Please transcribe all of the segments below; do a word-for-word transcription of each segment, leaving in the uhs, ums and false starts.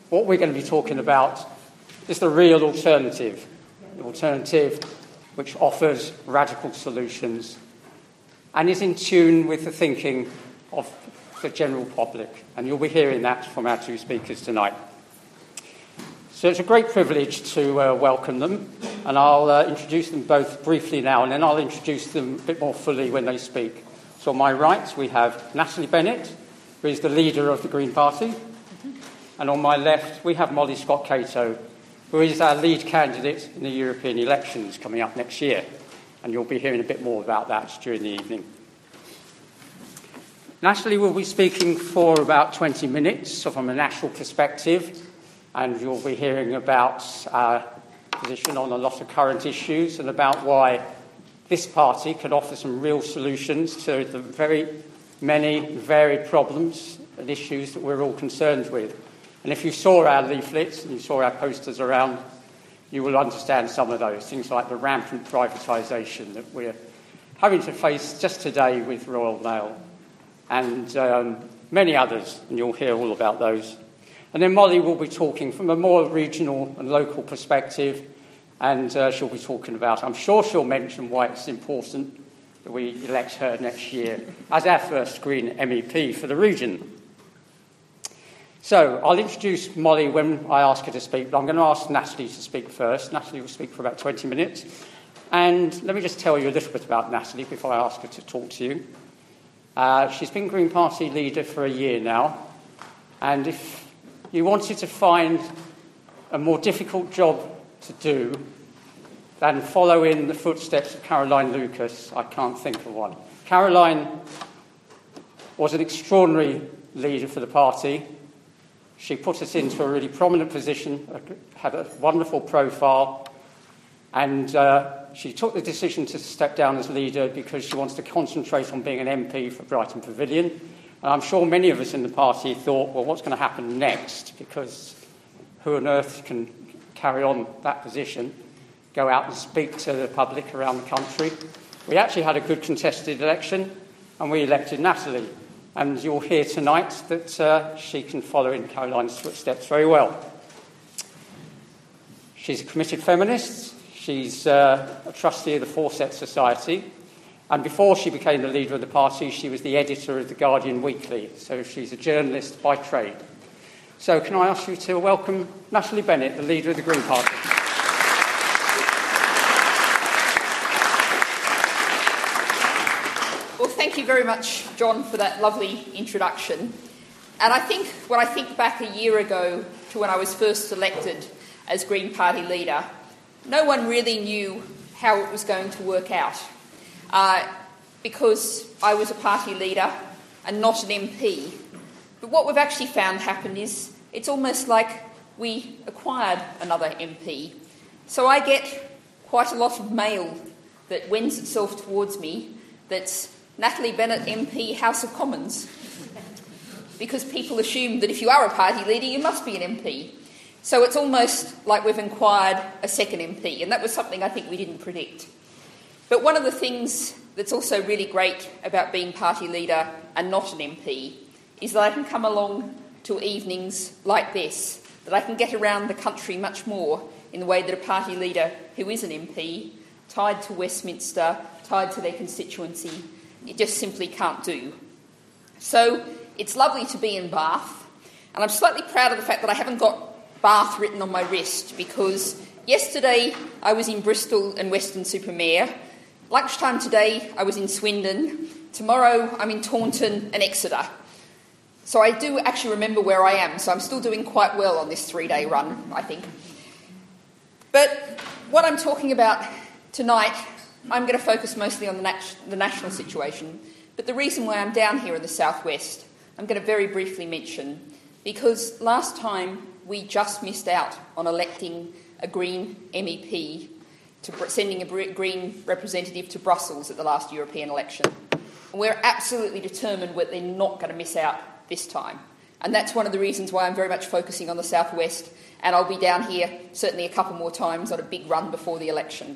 what we're going to be talking about is the real alternative, the alternative which offers radical solutions and is in tune with the thinking of the general public. And you'll be hearing that from our two speakers tonight. So it's a great privilege to uh, welcome them, and I'll uh, introduce them both briefly now, and then I'll introduce them a bit more fully when they speak. So on my right, we have Natalie Bennett, who is the leader of the Green Party, and on my left, we have Molly Scott-Cato, who is our lead candidate in the European elections coming up next year, and you'll be hearing a bit more about that during the evening. Natalie will be speaking for about twenty minutes, so from a national perspective, and you'll be hearing about our position on a lot of current issues and about why this party can offer some real solutions to the very many varied problems and issues that we're all concerned with. And if you saw our leaflets and you saw our posters around, you will understand some of those, things like the rampant privatisation that we're having to face just today with Royal Mail and um, many others, and you'll hear all about those. And then Molly will be talking from a more regional and local perspective, and uh, she'll be talking about, I'm sure she'll mention why it's important that we elect her next year as our first Green M E P for the region. So I'll introduce Molly when I ask her to speak, but I'm going to ask Natalie to speak first. Natalie will speak for about twenty minutes. And let me just tell you a little bit about Natalie before I ask her to talk to you. Uh, she's been Green Party leader for a year now, and if you wanted to find a more difficult job to do than follow in the footsteps of Caroline Lucas, I can't think of one. Caroline was an extraordinary leader for the party. She put us into a really prominent position, had a wonderful profile, and uh, she took the decision to step down as leader because she wants to concentrate on being an M P for Brighton Pavilion. And I'm sure many of us in the party thought, well, what's going to happen next? Because who on earth can carry on that position, go out and speak to the public around the country? We actually had a good contested election, and we elected Natalie. And you'll hear tonight that uh, she can follow in Caroline's footsteps very well. She's a committed feminist. She's uh, a trustee of the Fawcett Society. And before she became the leader of the party, she was the editor of The Guardian Weekly. So she's a journalist by trade. So can I ask you to welcome Natalie Bennett, the leader of the Green Party? Well, thank you very much, John, for that lovely introduction. And I think when I think back a year ago to when I was first elected as Green Party leader, no one really knew how it was going to work out. Uh, because I was a party leader and not an M P. But what we've actually found happened is it's almost like we acquired another M P. So I get quite a lot of mail that wends itself towards me that's Natalie Bennett M P, House of Commons. Because people assume that if you are a party leader, you must be an M P. So it's almost like we've acquired a second M P, and that was something I think we didn't predict. But one of the things that's also really great about being party leader and not an M P is that I can come along to evenings like this, that I can get around the country much more in the way that a party leader who is an M P, tied to Westminster, tied to their constituency, it just simply can't do. So it's lovely to be in Bath, and I'm slightly proud of the fact that I haven't got Bath written on my wrist, because yesterday I was in Bristol and Weston-super-Mare. Lunchtime today, I was in Swindon. Tomorrow, I'm in Taunton and Exeter. So I do actually remember where I am, so I'm still doing quite well on this three-day run, I think. But what I'm talking about tonight, I'm going to focus mostly on the, nat- the national situation. But the reason why I'm down here in the southwest, I'm going to very briefly mention, because last time we just missed out on electing a Green M E P, to sending a Green representative to Brussels at the last European election. And we're absolutely determined that they're not going to miss out this time. And that's one of the reasons why I'm very much focusing on the southwest, and I'll be down here certainly a couple more times on a big run before the election.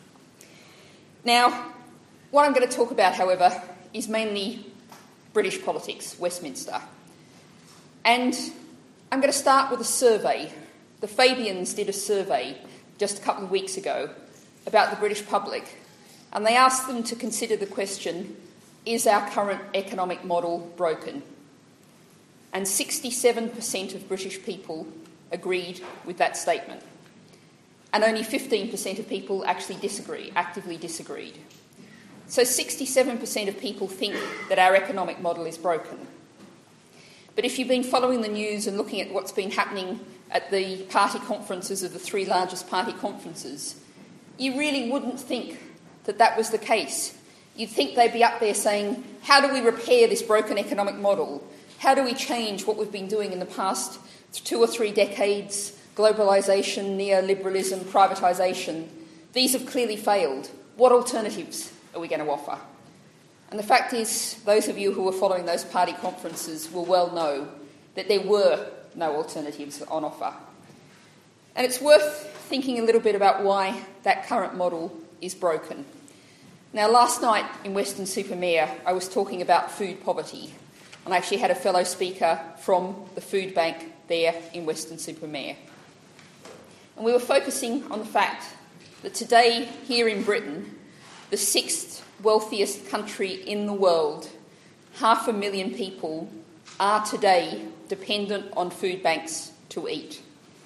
Now, what I'm going to talk about, however, is mainly British politics, Westminster. And I'm going to start with a survey. The Fabians did a survey just a couple of weeks ago about the British public, and they asked them to consider the question, is our current economic model broken? And sixty-seven percent of British people agreed with that statement. And only fifteen percent of people actually disagree, actively disagreed. So sixty-seven percent of people think that our economic model is broken. But if you've been following the news and looking at what's been happening at the party conferences of the three largest party conferences, you really wouldn't think that that was the case. You'd think they'd be up there saying, how do we repair this broken economic model? How do we change what we've been doing in the past two or three decades? Globalisation, neoliberalism, privatisation. These have clearly failed. What alternatives are we going to offer? And the fact is, those of you who were following those party conferences will well know that there were no alternatives on offer. And it's worth thinking a little bit about why that current model is broken. Now, last night in Weston-super-Mare, I was talking about food poverty, and I actually had a fellow speaker from the food bank there in Weston-super-Mare. And we were focusing on the fact that today, here in Britain, the sixth wealthiest country in the world, half a million people are today dependent on food banks to eat.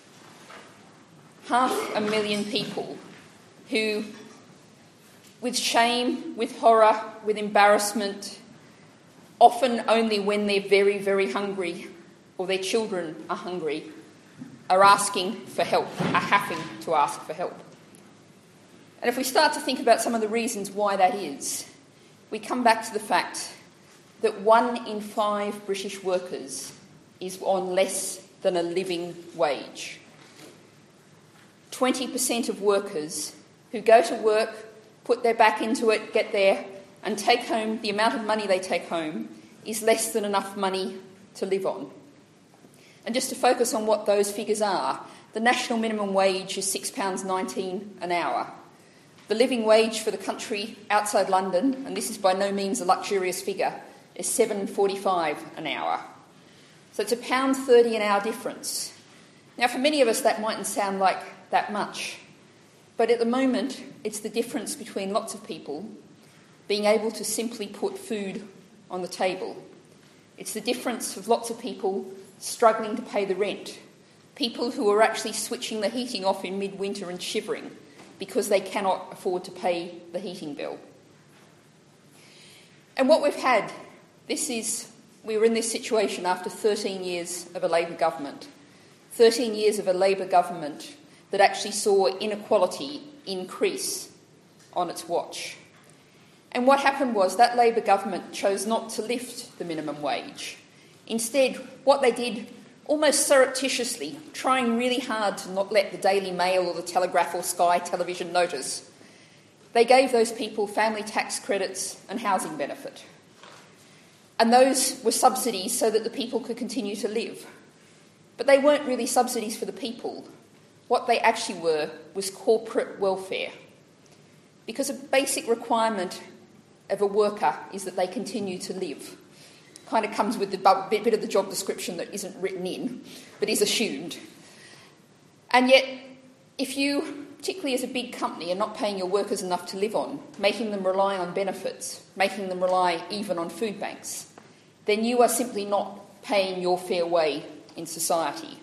Half a million people who, with shame, with horror, with embarrassment, often only when they're very, very hungry or their children are hungry, are asking for help, are having to ask for help. And if we start to think about some of the reasons why that is, we come back to the fact that one in five British workers is on less than a living wage. twenty percent of workers who go to work, put their back into it, get there, and take home, the amount of money they take home is less than enough money to live on. And just to focus on what those figures are, the national minimum wage is six pounds nineteen an hour. The living wage for the country outside London, and this is by no means a luxurious figure, is seven pounds forty-five an hour. So it's a one pound thirty an hour difference. Now, for many of us, that mightn't sound like that much, but at the moment, it's the difference between lots of people being able to simply put food on the table. It's the difference of lots of people struggling to pay the rent, people who are actually switching the heating off in midwinter and shivering because they cannot afford to pay the heating bill. And what we've had, this is, we were in this situation after thirteen years of a Labor government, thirteen years of a Labor government that actually saw inequality increase on its watch. And what happened was that Labor government chose not to lift the minimum wage. Instead, what they did, almost surreptitiously, trying really hard to not let the Daily Mail or the Telegraph or Sky television notice, they gave those people family tax credits and housing benefit. And those were subsidies so that the people could continue to live. But they weren't really subsidies for the people. What they actually were was corporate welfare. Because a basic requirement of a worker is that they continue to live. Kind of comes with the bit of the job description that isn't written in, but is assumed. And yet, if you, particularly as a big company, are not paying your workers enough to live on, making them rely on benefits, making them rely even on food banks, then you are simply not paying your fair way in society.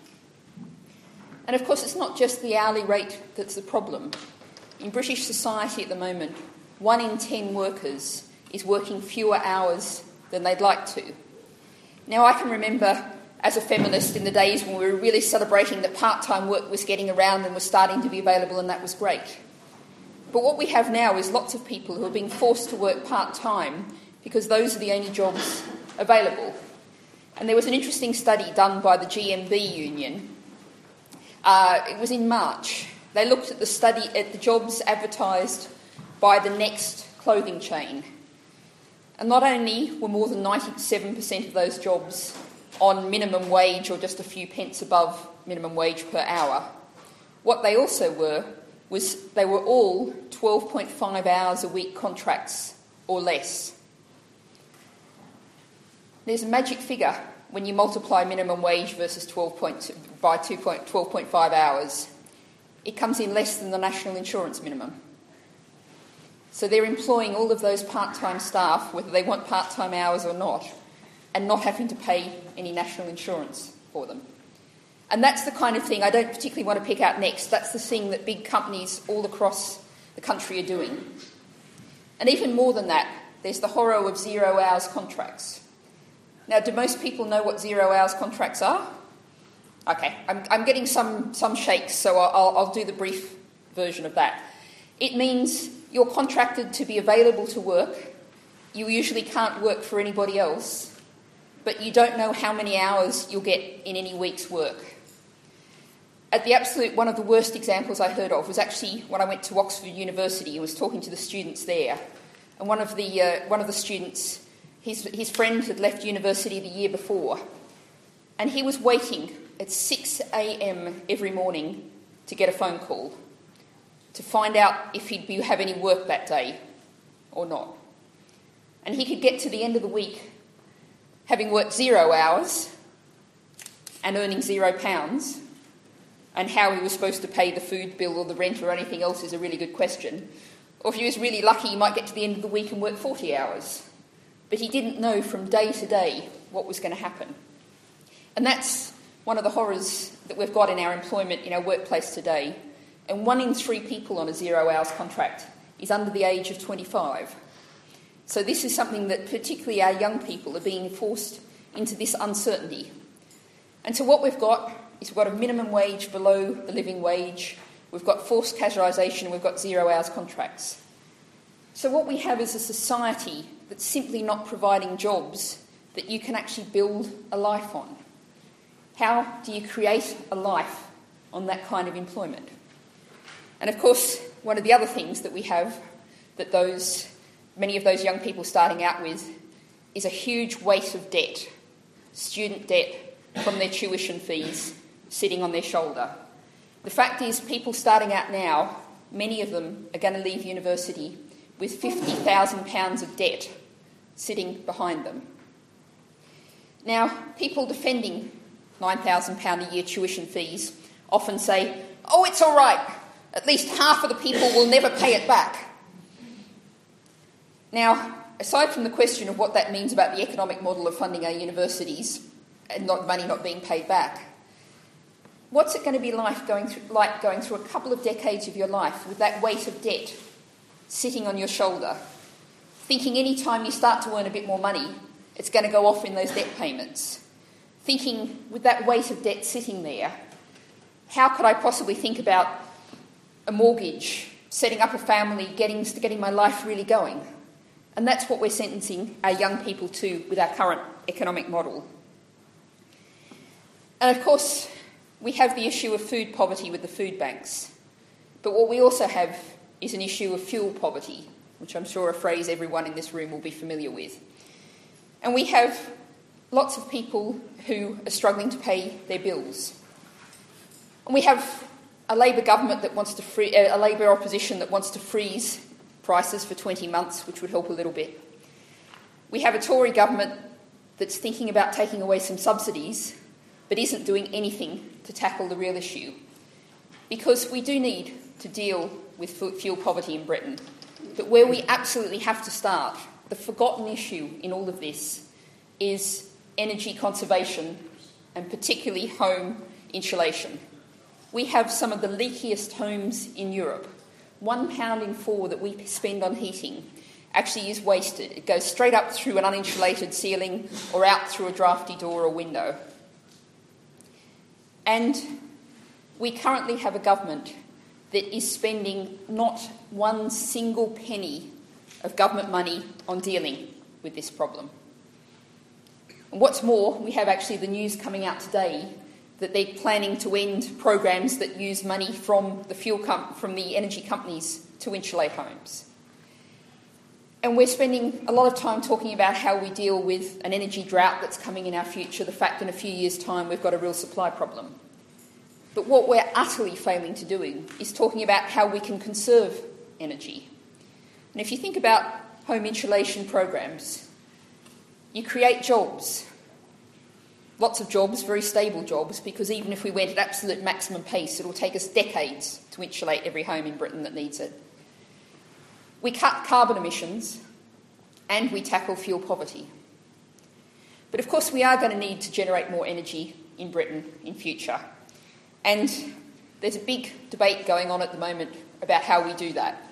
And of course, it's not just the hourly rate that's the problem. In British society at the moment, one in ten workers is working fewer hours than they'd like to. Now, I can remember as a feminist in the days when we were really celebrating that part-time work was getting around and was starting to be available, and that was great. But what we have now is lots of people who are being forced to work part-time because those are the only jobs available. And there was an interesting study done by the G M B union. Uh, it was in March. They looked at the study at the jobs advertised by the Next clothing chain. And not only were more than ninety-seven percent of those jobs on minimum wage or just a few pence above minimum wage per hour, what they also were was they were all twelve point five hours a week contracts or less. There's a magic figure when you multiply minimum wage versus twelve point two, by twelve point five hours, it comes in less than the national insurance minimum. So they're employing all of those part-time staff, whether they want part-time hours or not, and not having to pay any national insurance for them. And that's the kind of thing I don't particularly want to pick out next. That's the thing that big companies all across the country are doing. And even more than that, there's the horror of zero-hours contracts. Now, do most people know what zero-hours contracts are? Okay, I'm, I'm getting some, some shakes, so I'll, I'll do the brief version of that. It means you're contracted to be available to work. You usually can't work for anybody else, but you don't know how many hours you'll get in any week's work. At the absolute, one of the worst examples I heard of was actually when I went to Oxford University and was talking to the students there. And one of the, uh, one of the students, his, his friend had left university the year before, and he was waiting at six a.m. every morning to get a phone call to find out if he'd be, have any work that day or not. And he could get to the end of the week having worked zero hours and earning zero pounds, and how he was supposed to pay the food bill or the rent or anything else is a really good question. Or if he was really lucky, he might get to the end of the week and work forty hours. But he didn't know from day to day what was going to happen. And that's one of the horrors that we've got in our employment, in our workplace today. And one in three people on a zero-hours contract is under the age of twenty-five. So this is something that particularly our young people are being forced into this uncertainty. And so what we've got is we've got a minimum wage below the living wage, we've got forced casualisation, we've got zero-hours contracts. So what we have is a society that's simply not providing jobs that you can actually build a life on. How do you create a life on that kind of employment? And of course, one of the other things that we have that those many of those young people starting out with is a huge weight of debt, student debt from their tuition fees sitting on their shoulder. The fact is, people starting out now, many of them are going to leave university with fifty thousand pounds of debt sitting behind them. Now, people defending nine thousand pounds a year tuition fees often say, oh, it's all right, at least half of the people will never pay it back. Now, aside from the question of what that means about the economic model of funding our universities and not money not being paid back, what's it going to be like going through, like going through a couple of decades of your life with that weight of debt sitting on your shoulder, thinking any time you start to earn a bit more money, it's going to go off in those debt payments, thinking with that weight of debt sitting there, how could I possibly think about a mortgage, setting up a family, getting, getting my life really going? And that's what we're sentencing our young people to with our current economic model. And of course, we have the issue of food poverty with the food banks. But what we also have is an issue of fuel poverty, which I'm sure a phrase everyone in this room will be familiar with. And we have lots of people who are struggling to pay their bills. And we have a Labor government that wants to free, a Labor opposition that wants to freeze prices for twenty months, which would help a little bit. We have a Tory government that's thinking about taking away some subsidies, but isn't doing anything to tackle the real issue. Because we do need to deal with fuel poverty in Britain. But where we absolutely have to start, the forgotten issue in all of this, is energy conservation and particularly home insulation. We have some of the leakiest homes in Europe. One pound in four that we spend on heating actually is wasted. It goes straight up through an uninsulated ceiling or out through a drafty door or window. And we currently have a government that is spending not one single penny of government money on dealing with this problem. And what's more, we have actually the news coming out today that they're planning to end programs that use money from the fuel com- from the energy companies to insulate homes. And we're spending a lot of time talking about how we deal with an energy drought that's coming in our future, the fact in a few years' time we've got a real supply problem. But what we're utterly failing to do is talking about how we can conserve energy. And if you think about home insulation programs, you create jobs. Lots of jobs, very stable jobs, because even if we went at absolute maximum pace, it'll take us decades to insulate every home in Britain that needs it. We cut carbon emissions and we tackle fuel poverty. But of course we are going to need to generate more energy in Britain in future. And there's a big debate going on at the moment about how we do that.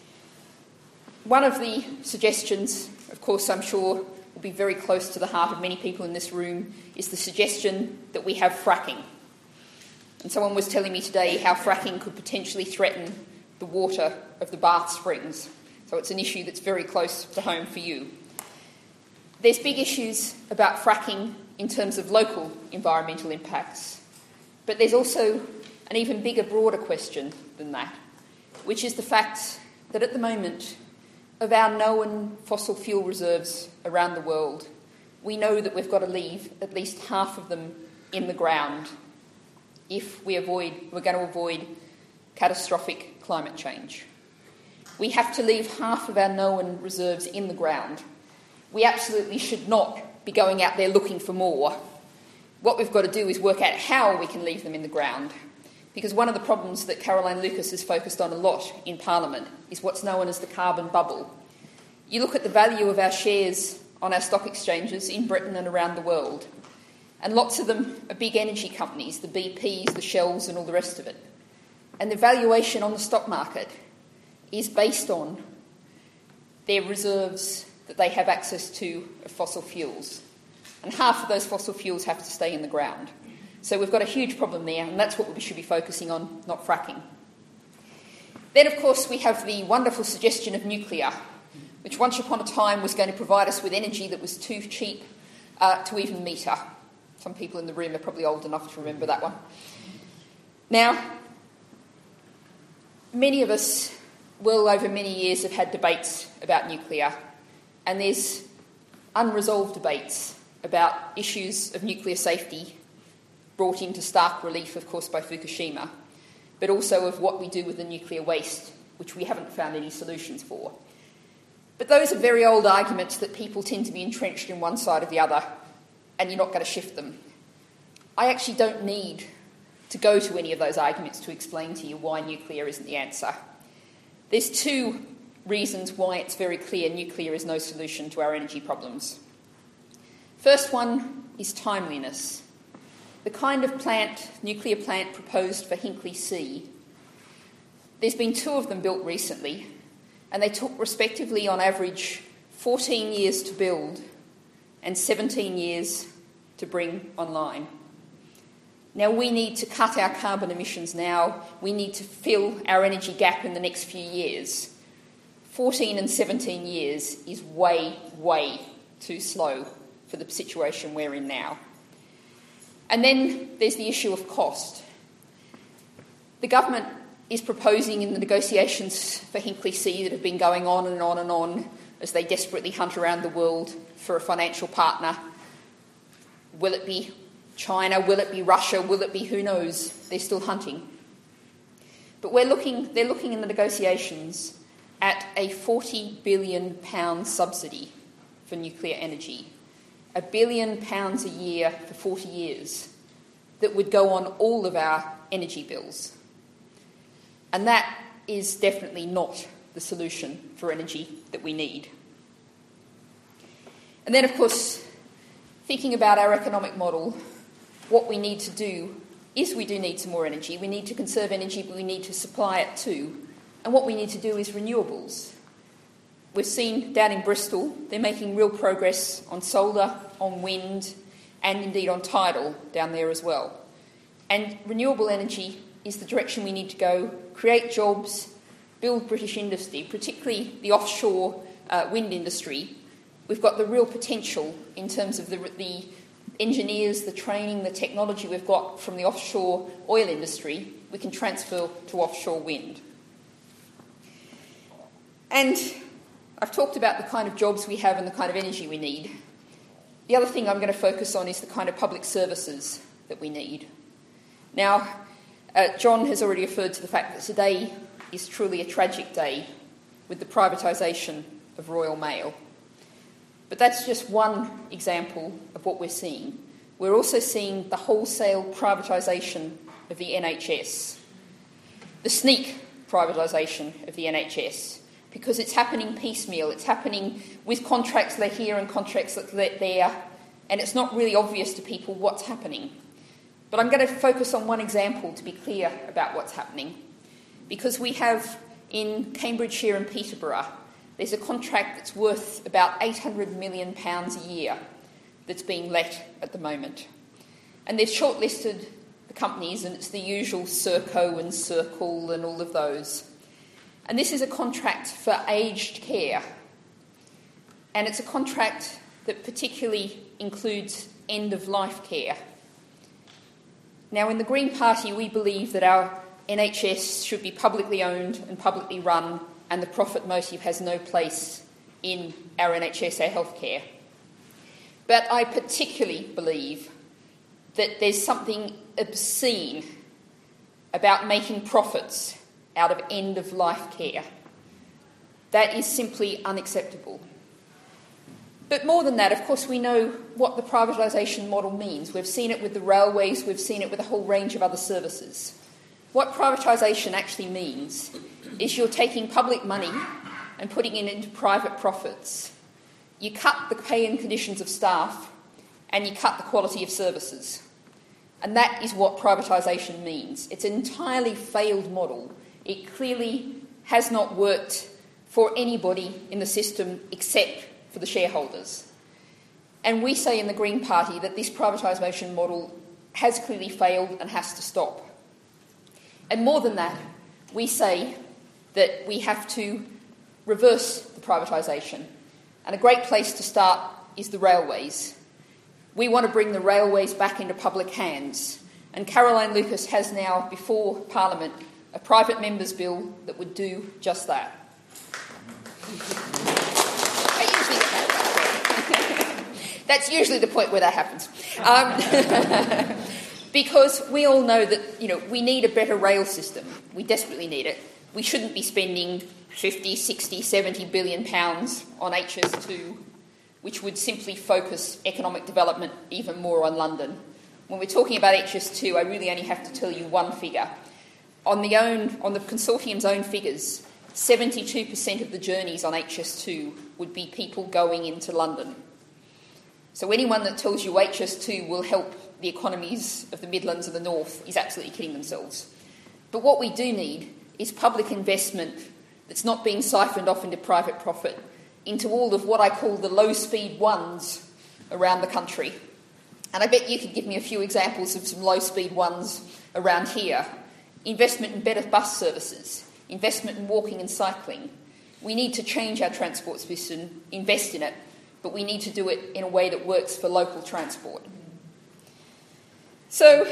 One of the suggestions, of course I'm sure will be very close to the heart of many people in this room, is the suggestion that we have fracking. And someone was telling me today how fracking could potentially threaten the water of the Bath Springs. So it's an issue that's very close to home for you. There's big issues about fracking in terms of local environmental impacts, but there's also an even bigger, broader question than that, which is the fact that at the moment, of our known fossil fuel reserves around the world, we know that we've got to leave at least half of them in the ground if we avoid, we're going to avoid catastrophic climate change. We have to leave half of our known reserves in the ground. We absolutely should not be going out there looking for more. What we've got to do is work out how we can leave them in the ground. Because one of the problems that Caroline Lucas has focused on a lot in Parliament is what's known as the carbon bubble. You look at the value of our shares on our stock exchanges in Britain and around the world, and lots of them are big energy companies, the B Ps, the Shells and all the rest of it. And the valuation on the stock market is based on their reserves that they have access to of fossil fuels. And half of those fossil fuels have to stay in the ground. So we've got a huge problem there, and that's what we should be focusing on, not fracking. Then, of course, we have the wonderful suggestion of nuclear, which once upon a time was going to provide us with energy that was too cheap uh, to even meter. Some people in the room are probably old enough to remember that one. Now, many of us will, over many years, have had debates about nuclear, and there's unresolved debates about issues of nuclear safety brought into stark relief, of course, by Fukushima, but also of what we do with the nuclear waste, which we haven't found any solutions for. But those are very old arguments that people tend to be entrenched in one side or the other, and you're not going to shift them. I actually don't need to go to any of those arguments to explain to you why nuclear isn't the answer. There's two reasons why it's very clear nuclear is no solution to our energy problems. First one is timeliness. The kind of plant, nuclear plant proposed for Hinkley C, there's been two of them built recently, and they took respectively on average fourteen years to build and seventeen years to bring online. Now we need to cut our carbon emissions now, we need to fill our energy gap in the next few years. fourteen and seventeen years is way, way too slow for the situation we're in now. And then there's the issue of cost. The government is proposing in the negotiations for Hinkley C that have been going on and on and on as they desperately hunt around the world for a financial partner. Will it be China? Will it be Russia? Will it be who knows? They're still hunting. But we're looking, they're looking in the negotiations at a forty billion pounds subsidy for nuclear energy. A billion pounds a year for forty years that would go on all of our energy bills. And that is definitely not the solution for energy that we need. And then, of course, thinking about our economic model, what we need to do is we do need some more energy. We need to conserve energy, but we need to supply it too. And what we need to do is renewables. We've seen down in Bristol, they're making real progress on solar, on wind, and indeed on tidal down there as well. And renewable energy is the direction we need to go, create jobs, build British industry, particularly the offshore uh, wind industry. We've got the real potential in terms of the, the engineers, the training, the technology we've got from the offshore oil industry, we can transfer to offshore wind. And I've talked about the kind of jobs we have and the kind of energy we need. The other thing I'm going to focus on is the kind of public services that we need. Now, uh, John has already referred to the fact that today is truly a tragic day with the privatisation of Royal Mail. But that's just one example of what we're seeing. we're also seeing the wholesale privatisation of the N H S, the sneak privatisation of the N H S, because it's happening piecemeal. It's happening with contracts let here and contracts let there, and it's not really obvious to people what's happening. But I'm going to focus on one example to be clear about what's happening, because we have in Cambridgeshire and Peterborough, there's a contract that's worth about eight hundred million pounds a year that's being let at the moment. And they've shortlisted the companies, and it's the usual Serco and Circle and all of those. And this is a contract for aged care. And it's a contract that particularly includes end-of-life care. Now, in the Green Party, we believe that our N H S should be publicly owned and publicly run, and the profit motive has no place in our N H S, our healthcare. But I particularly believe that there's something obscene about making profits out of end-of-life care. That is simply unacceptable. But more than that, of course, we know what the privatisation model means. We've seen it with the railways, we've seen it with a whole range of other services. What privatisation actually means is you're taking public money and putting it into private profits. You cut the pay and conditions of staff, and you cut the quality of services. And that is what privatisation means. It's an entirely failed model. It clearly has not worked for anybody in the system except for the shareholders. And we say in the Green Party that this privatisation model has clearly failed and has to stop. And more than that, we say that we have to reverse the privatisation. And a great place to start is the railways. We want to bring the railways back into public hands. And Caroline Lucas has now, before Parliament, a private member's bill that would do just that. That's usually the point where that happens. Um, because we all know that, you know, we need a better rail system. We desperately need it. We shouldn't be spending fifty, sixty, seventy billion pounds on H S two, which would simply focus economic development even more on London. When we're talking about H S two, I really only have to tell you one figure. On the, own, on the consortium's own figures, seventy-two percent of the journeys on H S two would be people going into London. So anyone that tells you H S two will help the economies of the Midlands and the North is absolutely kidding themselves. But what we do need is public investment that's not being siphoned off into private profit, into all of what I call the low-speed ones around the country. And I bet you could give me a few examples of some low-speed ones around here. Investment in better bus services, investment in walking and cycling. We need to change our transport system, invest in it, but we need to do it in a way that works for local transport. So,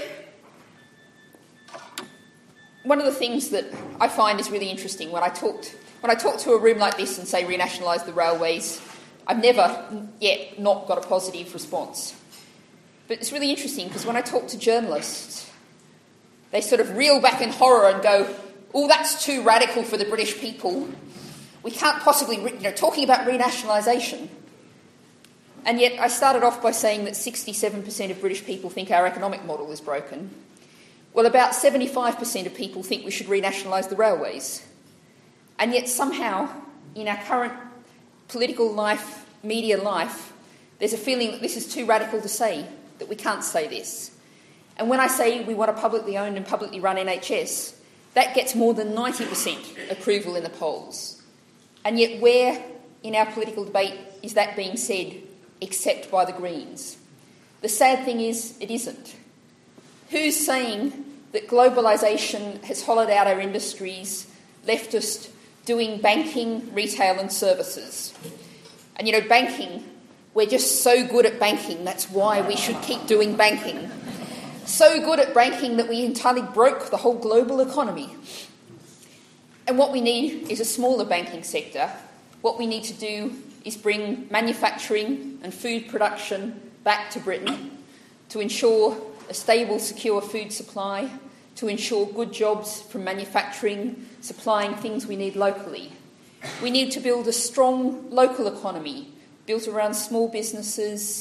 one of the things that I find is really interesting when I talked when I talk to a room like this and say renationalise the railways, I've never yet not got a positive response. But it's really interesting because when I talk to journalists, they sort of reel back in horror and go, oh, that's too radical for the British people. We can't possibly, you know, talking about renationalisation. And yet I started off by saying that sixty-seven percent of British people think our economic model is broken. Well, about seventy-five percent of people think we should renationalise the railways. And yet somehow, in our current political life, media life, there's a feeling that this is too radical to say, that we can't say this. And when I say we want a publicly owned and publicly run N H S, that gets more than ninety percent approval in the polls. And yet where in our political debate is that being said except by the Greens? The sad thing is it isn't. Who's saying that globalisation has hollowed out our industries, left us doing banking, retail and services? And, you know, banking, we're just so good at banking, that's why we should keep doing banking. So good at banking that we entirely broke the whole global economy. And what we need is a smaller banking sector. What we need to do is bring manufacturing and food production back to Britain to ensure a stable, secure food supply, to ensure good jobs from manufacturing, supplying things we need locally. We need to build a strong local economy built around small businesses,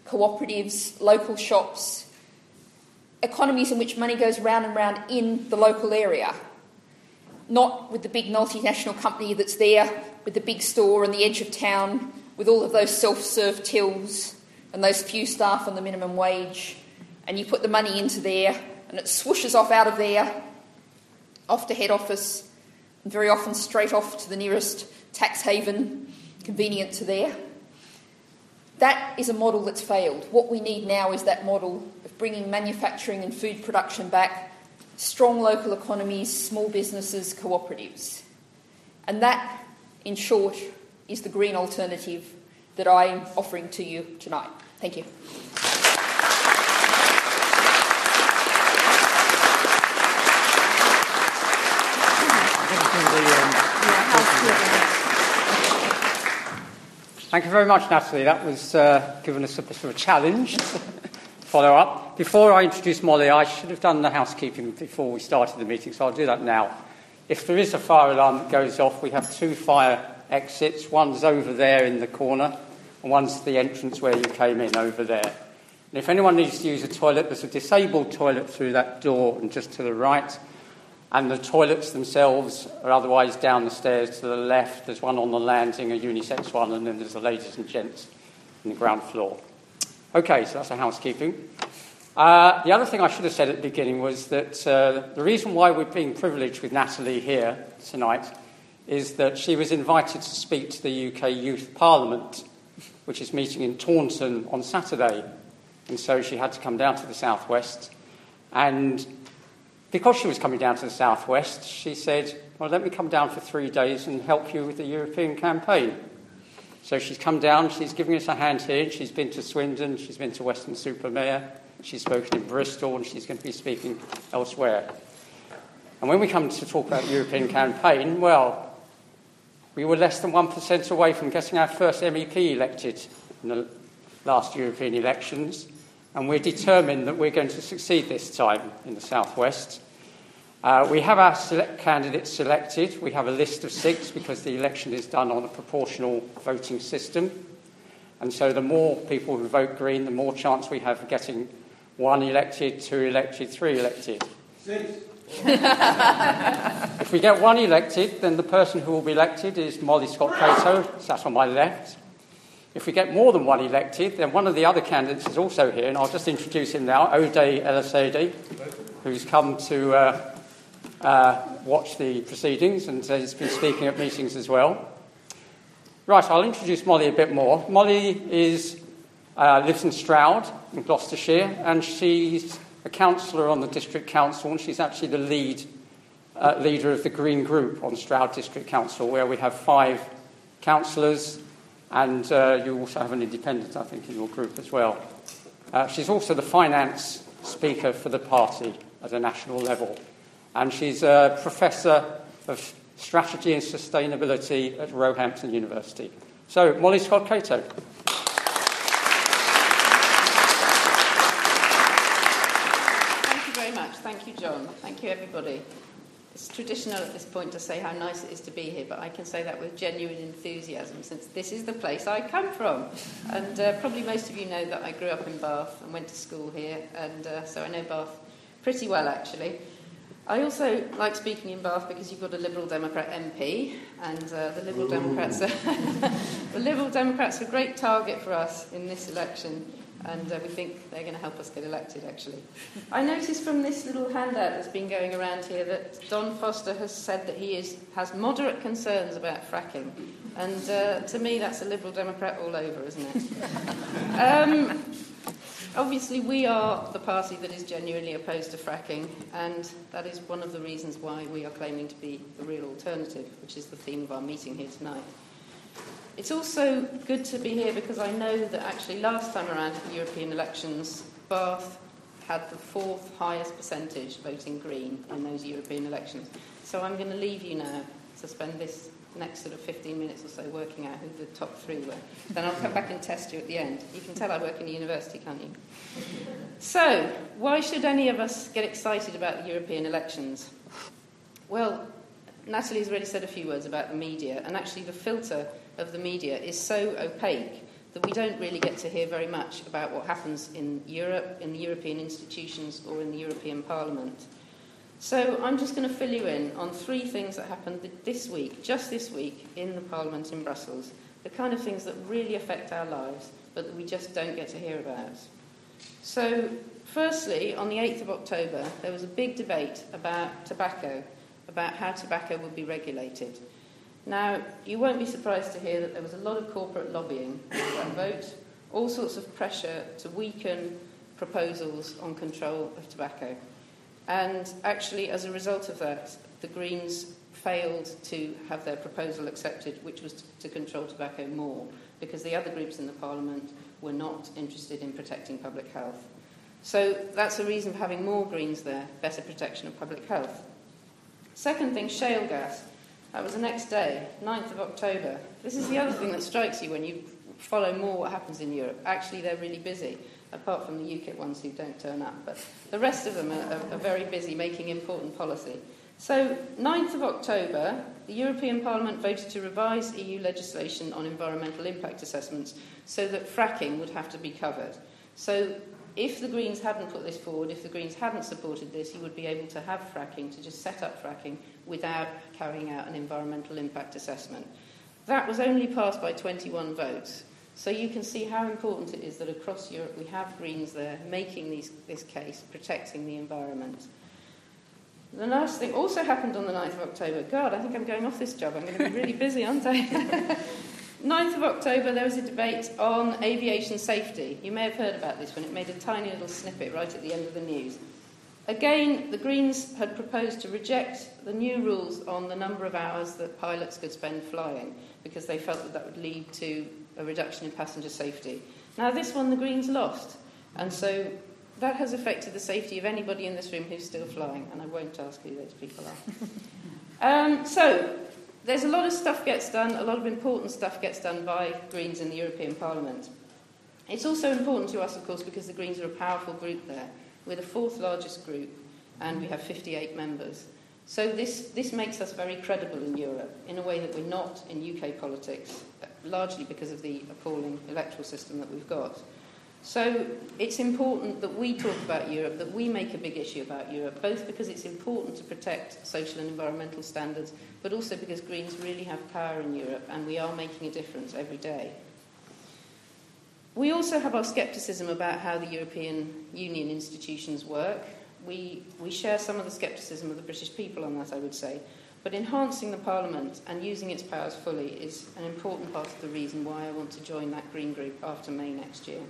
cooperatives, local shops, economies in which money goes round and round in the local area, not with the big multinational company that's there with the big store on the edge of town with all of those self-serve tills and those few staff on the minimum wage, and you put the money into there and it swooshes off out of there, off to head office, and very often straight off to the nearest tax haven, convenient to there. That is a model that's failed. What we need now is that model of bringing manufacturing and food production back, strong local economies, small businesses, cooperatives. And that, in short, is the green alternative that I'm offering to you tonight. Thank you. Thank you very much, Natalie. That was uh, given us a bit of a challenge to follow up. Before I introduce Molly, I should have done the housekeeping before we started the meeting, so I'll do that now. If there is a fire alarm that goes off, we have two fire exits. One's over there in the corner, and one's the entrance where you came in over there. And if anyone needs to use a toilet, there's a disabled toilet through that door and just to the right. And the toilets themselves are otherwise down the stairs to the left. There's one on the landing, a unisex one, and then there's the ladies and gents on the ground floor. Okay, so that's the housekeeping. Uh, the other thing I should have said at the beginning was that uh, the reason why we're being privileged with Natalie here tonight is that she was invited to speak to the U K Youth Parliament, which is meeting in Taunton on Saturday. And so she had to come down to the southwest. And because she was coming down to the southwest, she said, well, let me come down for three days and help you with the European campaign. So she's come down, she's giving us a hand here. She's been to Swindon, she's been to Weston-super-Mare, she's spoken in Bristol, and she's going to be speaking elsewhere. And when we come to talk about the European campaign, well, we were less than one percent away from getting our first M E P elected in the last European elections. And we're determined that we're going to succeed this time in the southwest. Uh, we have our select candidates selected. We have a list of six because the election is done on a proportional voting system. And so the more people who vote Green, the more chance we have of getting one elected, two elected, three elected. Six. If we get one elected, then the person who will be elected is Molly Scott-Cato, sat on my left. If we get more than one elected, then one of the other candidates is also here, and I'll just introduce him now, Ode Elisede, who's come to uh, uh, watch the proceedings and has been speaking at meetings as well. Right, I'll introduce Molly a bit more. Molly is uh, lives in Stroud, in Gloucestershire, and she's a councillor on the district council, and she's actually the lead uh, leader of the Green Group on Stroud District Council, where we have five councillors. And uh, you also have an independent, I think, in your group as well. Uh, she's also the finance speaker for the party at a national level. And she's a professor of strategy and sustainability at Roehampton University. So, Molly Scott-Cato. Thank you very much. Thank you, John. Thank you, everybody. It's traditional at this point to say how nice it is to be here, but I can say that with genuine enthusiasm, since this is the place I come from. And uh, probably most of you know that I grew up in Bath and went to school here, and uh, so I know Bath pretty well, actually. I also like speaking in Bath because you've got a Liberal Democrat M P, and uh, the Liberal Democrats are the Liberal Democrats are a great target for us in this election. And uh, we think they're going to help us get elected, actually. I noticed from this little handout that's been going around here that Don Foster has said that he is, has moderate concerns about fracking. And uh, to me, that's a Liberal Democrat all over, isn't it? um, obviously, we are the party that is genuinely opposed to fracking, and that is one of the reasons why we are claiming to be the real alternative, which is the theme of our meeting here tonight. It's also good to be here because I know that actually last time around at the European elections, Bath had the fourth highest percentage voting Green in those European elections. So I'm going to leave you now to spend this next sort of fifteen minutes or so working out who the top three were. Then I'll come back and test you at the end. You can tell I work in a university, can't you? So, why should any of us get excited about the European elections? Well, Natalie's already said a few words about the media, and actually the filter of the media is so opaque that we don't really get to hear very much about what happens in Europe, in the European institutions, or in the European Parliament. So I'm just going to fill you in on three things that happened this week, just this week, in the Parliament in Brussels, the kind of things that really affect our lives, but that we just don't get to hear about. So, firstly, on the eighth of October, there was a big debate about tobacco, about how tobacco would be regulated. Now, you won't be surprised to hear that there was a lot of corporate lobbying for that vote, all sorts of pressure to weaken proposals on control of tobacco. And actually, as a result of that, the Greens failed to have their proposal accepted, which was to control tobacco more, because the other groups in the Parliament were not interested in protecting public health. So that's a reason for having more Greens there, better protection of public health. Second thing, shale gas. That was the next day, ninth of October. This is the other thing that strikes you when you follow more what happens in Europe. Actually, they're really busy, apart from the U KIP ones who don't turn up. But the rest of them are, are, are very busy making important policy. So, ninth of October, the European Parliament voted to revise E U legislation on environmental impact assessments so that fracking would have to be covered. So, if the Greens hadn't put this forward, if the Greens hadn't supported this, you would be able to have fracking, to just set up fracking without carrying out an environmental impact assessment. That was only passed by twenty-one votes. So you can see how important it is that across Europe we have Greens there making these, this case, protecting the environment. The last thing also happened on the ninth of October. God, I think I'm going off this job. I'm going to be really busy, aren't I? ninth of October, there was a debate on aviation safety. You may have heard about this when it made a tiny little snippet right at the end of the news. Again, the Greens had proposed to reject the new rules on the number of hours that pilots could spend flying because they felt that that would lead to a reduction in passenger safety. Now, this one the Greens lost, and so that has affected the safety of anybody in this room who's still flying, and I won't ask who those people are. um, so, there's a lot of stuff gets done, a lot of important stuff gets done by Greens in the European Parliament. It's also important to us, of course, because the Greens are a powerful group there. We're the fourth largest group, and we have fifty-eight members. So this, this makes us very credible in Europe, in a way that we're not in U K politics, largely because of the appalling electoral system that we've got. So it's important that we talk about Europe, that we make a big issue about Europe, both because it's important to protect social and environmental standards, but also because Greens really have power in Europe, and we are making a difference every day. We also have our scepticism about how the European Union institutions work. We, we share some of the scepticism of the British people on that, I would say. But enhancing the Parliament and using its powers fully is an important part of the reason why I want to join that Green group after May next year.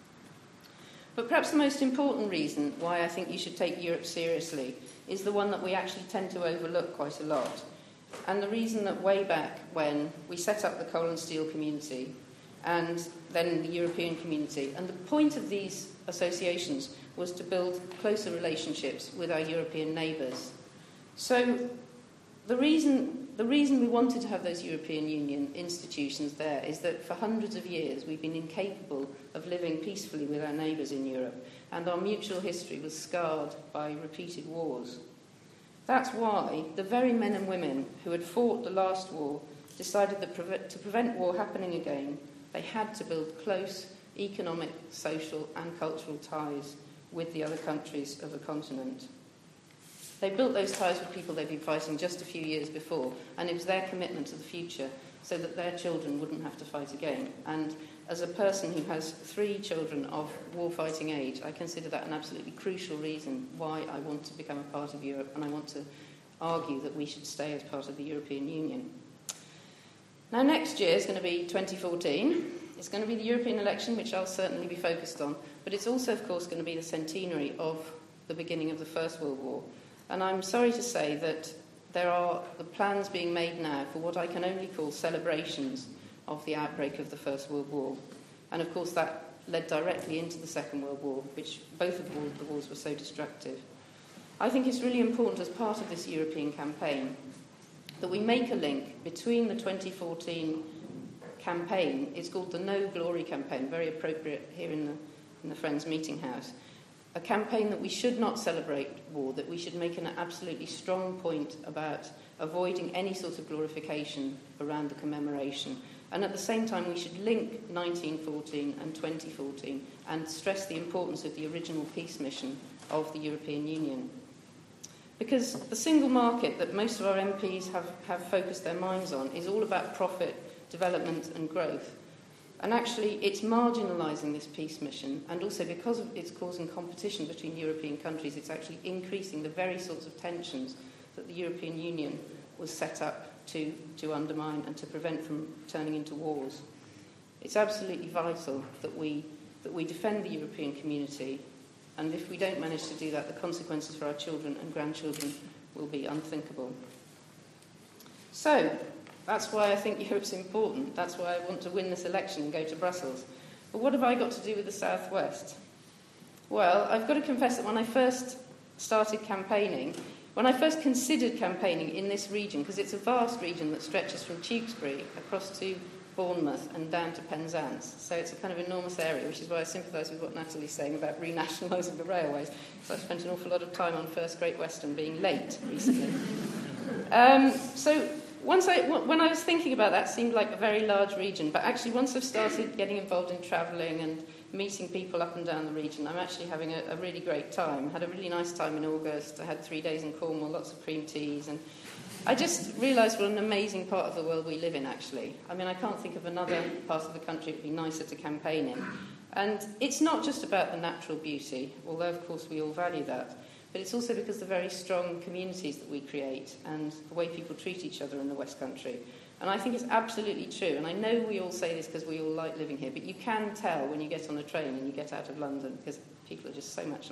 But perhaps the most important reason why I think you should take Europe seriously is the one that we actually tend to overlook quite a lot. And the reason that way back when we set up the coal and steel community and then the European community, and the point of these associations was to build closer relationships with our European neighbours. So the reason, the reason we wanted to have those European Union institutions there is that for hundreds of years we've been incapable of living peacefully with our neighbours in Europe, and our mutual history was scarred by repeated wars. That's why the very men and women who had fought the last war decided that pre- to prevent war happening again, they had to build close economic, social and cultural ties with the other countries of the continent. They built those ties with people they'd been fighting just a few years before, and it was their commitment to the future so that their children wouldn't have to fight again. And as a person who has three children of war-fighting age, I consider that an absolutely crucial reason why I want to become a part of Europe, and I want to argue that we should stay as part of the European Union. Now, next year is going to be twenty fourteen. It's going to be the European election, which I'll certainly be focused on, but it's also, of course, going to be the centenary of the beginning of the First World War. And I'm sorry to say that there are the plans being made now for what I can only call celebrations of the outbreak of the First World War. And, of course, that led directly into the Second World War, which both of the wars were so destructive. I think it's really important as part of this European campaign that we make a link between the twenty fourteen campaign, it's called the No Glory campaign, very appropriate here in the, in the Friends Meeting House, a campaign that we should not celebrate war, that we should make an absolutely strong point about avoiding any sort of glorification around the commemoration, And at the same time, we should link nineteen fourteen and twenty fourteen and stress the importance of the original peace mission of the European Union. Because the single market that most of our M Ps have, have focused their minds on is all about profit, development and growth. And actually, it's marginalising this peace mission, and also because of it's causing competition between European countries, it's actually increasing the very sorts of tensions that the European Union was set up to, to undermine and to prevent from turning into wars. It's absolutely vital that we, that we defend the European community, and if we don't manage to do that, the consequences for our children and grandchildren will be unthinkable. So, that's why I think Europe's important. That's why I want to win this election and go to Brussels. But what have I got to do with the South West? Well, I've got to confess that when I first started campaigning, when I first considered campaigning in this region, because it's a vast region that stretches from Tewkesbury across to Bournemouth and down to Penzance, so it's a kind of enormous area, which is why I sympathise with what Natalie's saying about renationalising the railways. So I've spent an awful lot of time on First Great Western being late recently. um, so... Once I, when I was thinking about that, it seemed like a very large region, but actually once I've started getting involved in travelling and meeting people up and down the region, I'm actually having a, a really great time. I had a really nice time in August. I had three days in Cornwall, lots of cream teas, and I just realised what an amazing part of the world we live in, actually. I mean, I can't think of another part of the country that would be nicer to campaign in. And it's not just about the natural beauty, although of course we all value that, but it's also because of the very strong communities that we create and the way people treat each other in the West Country. And I think it's absolutely true. And I know we all say this because we all like living here, but you can tell when you get on a train and you get out of London because people are just so much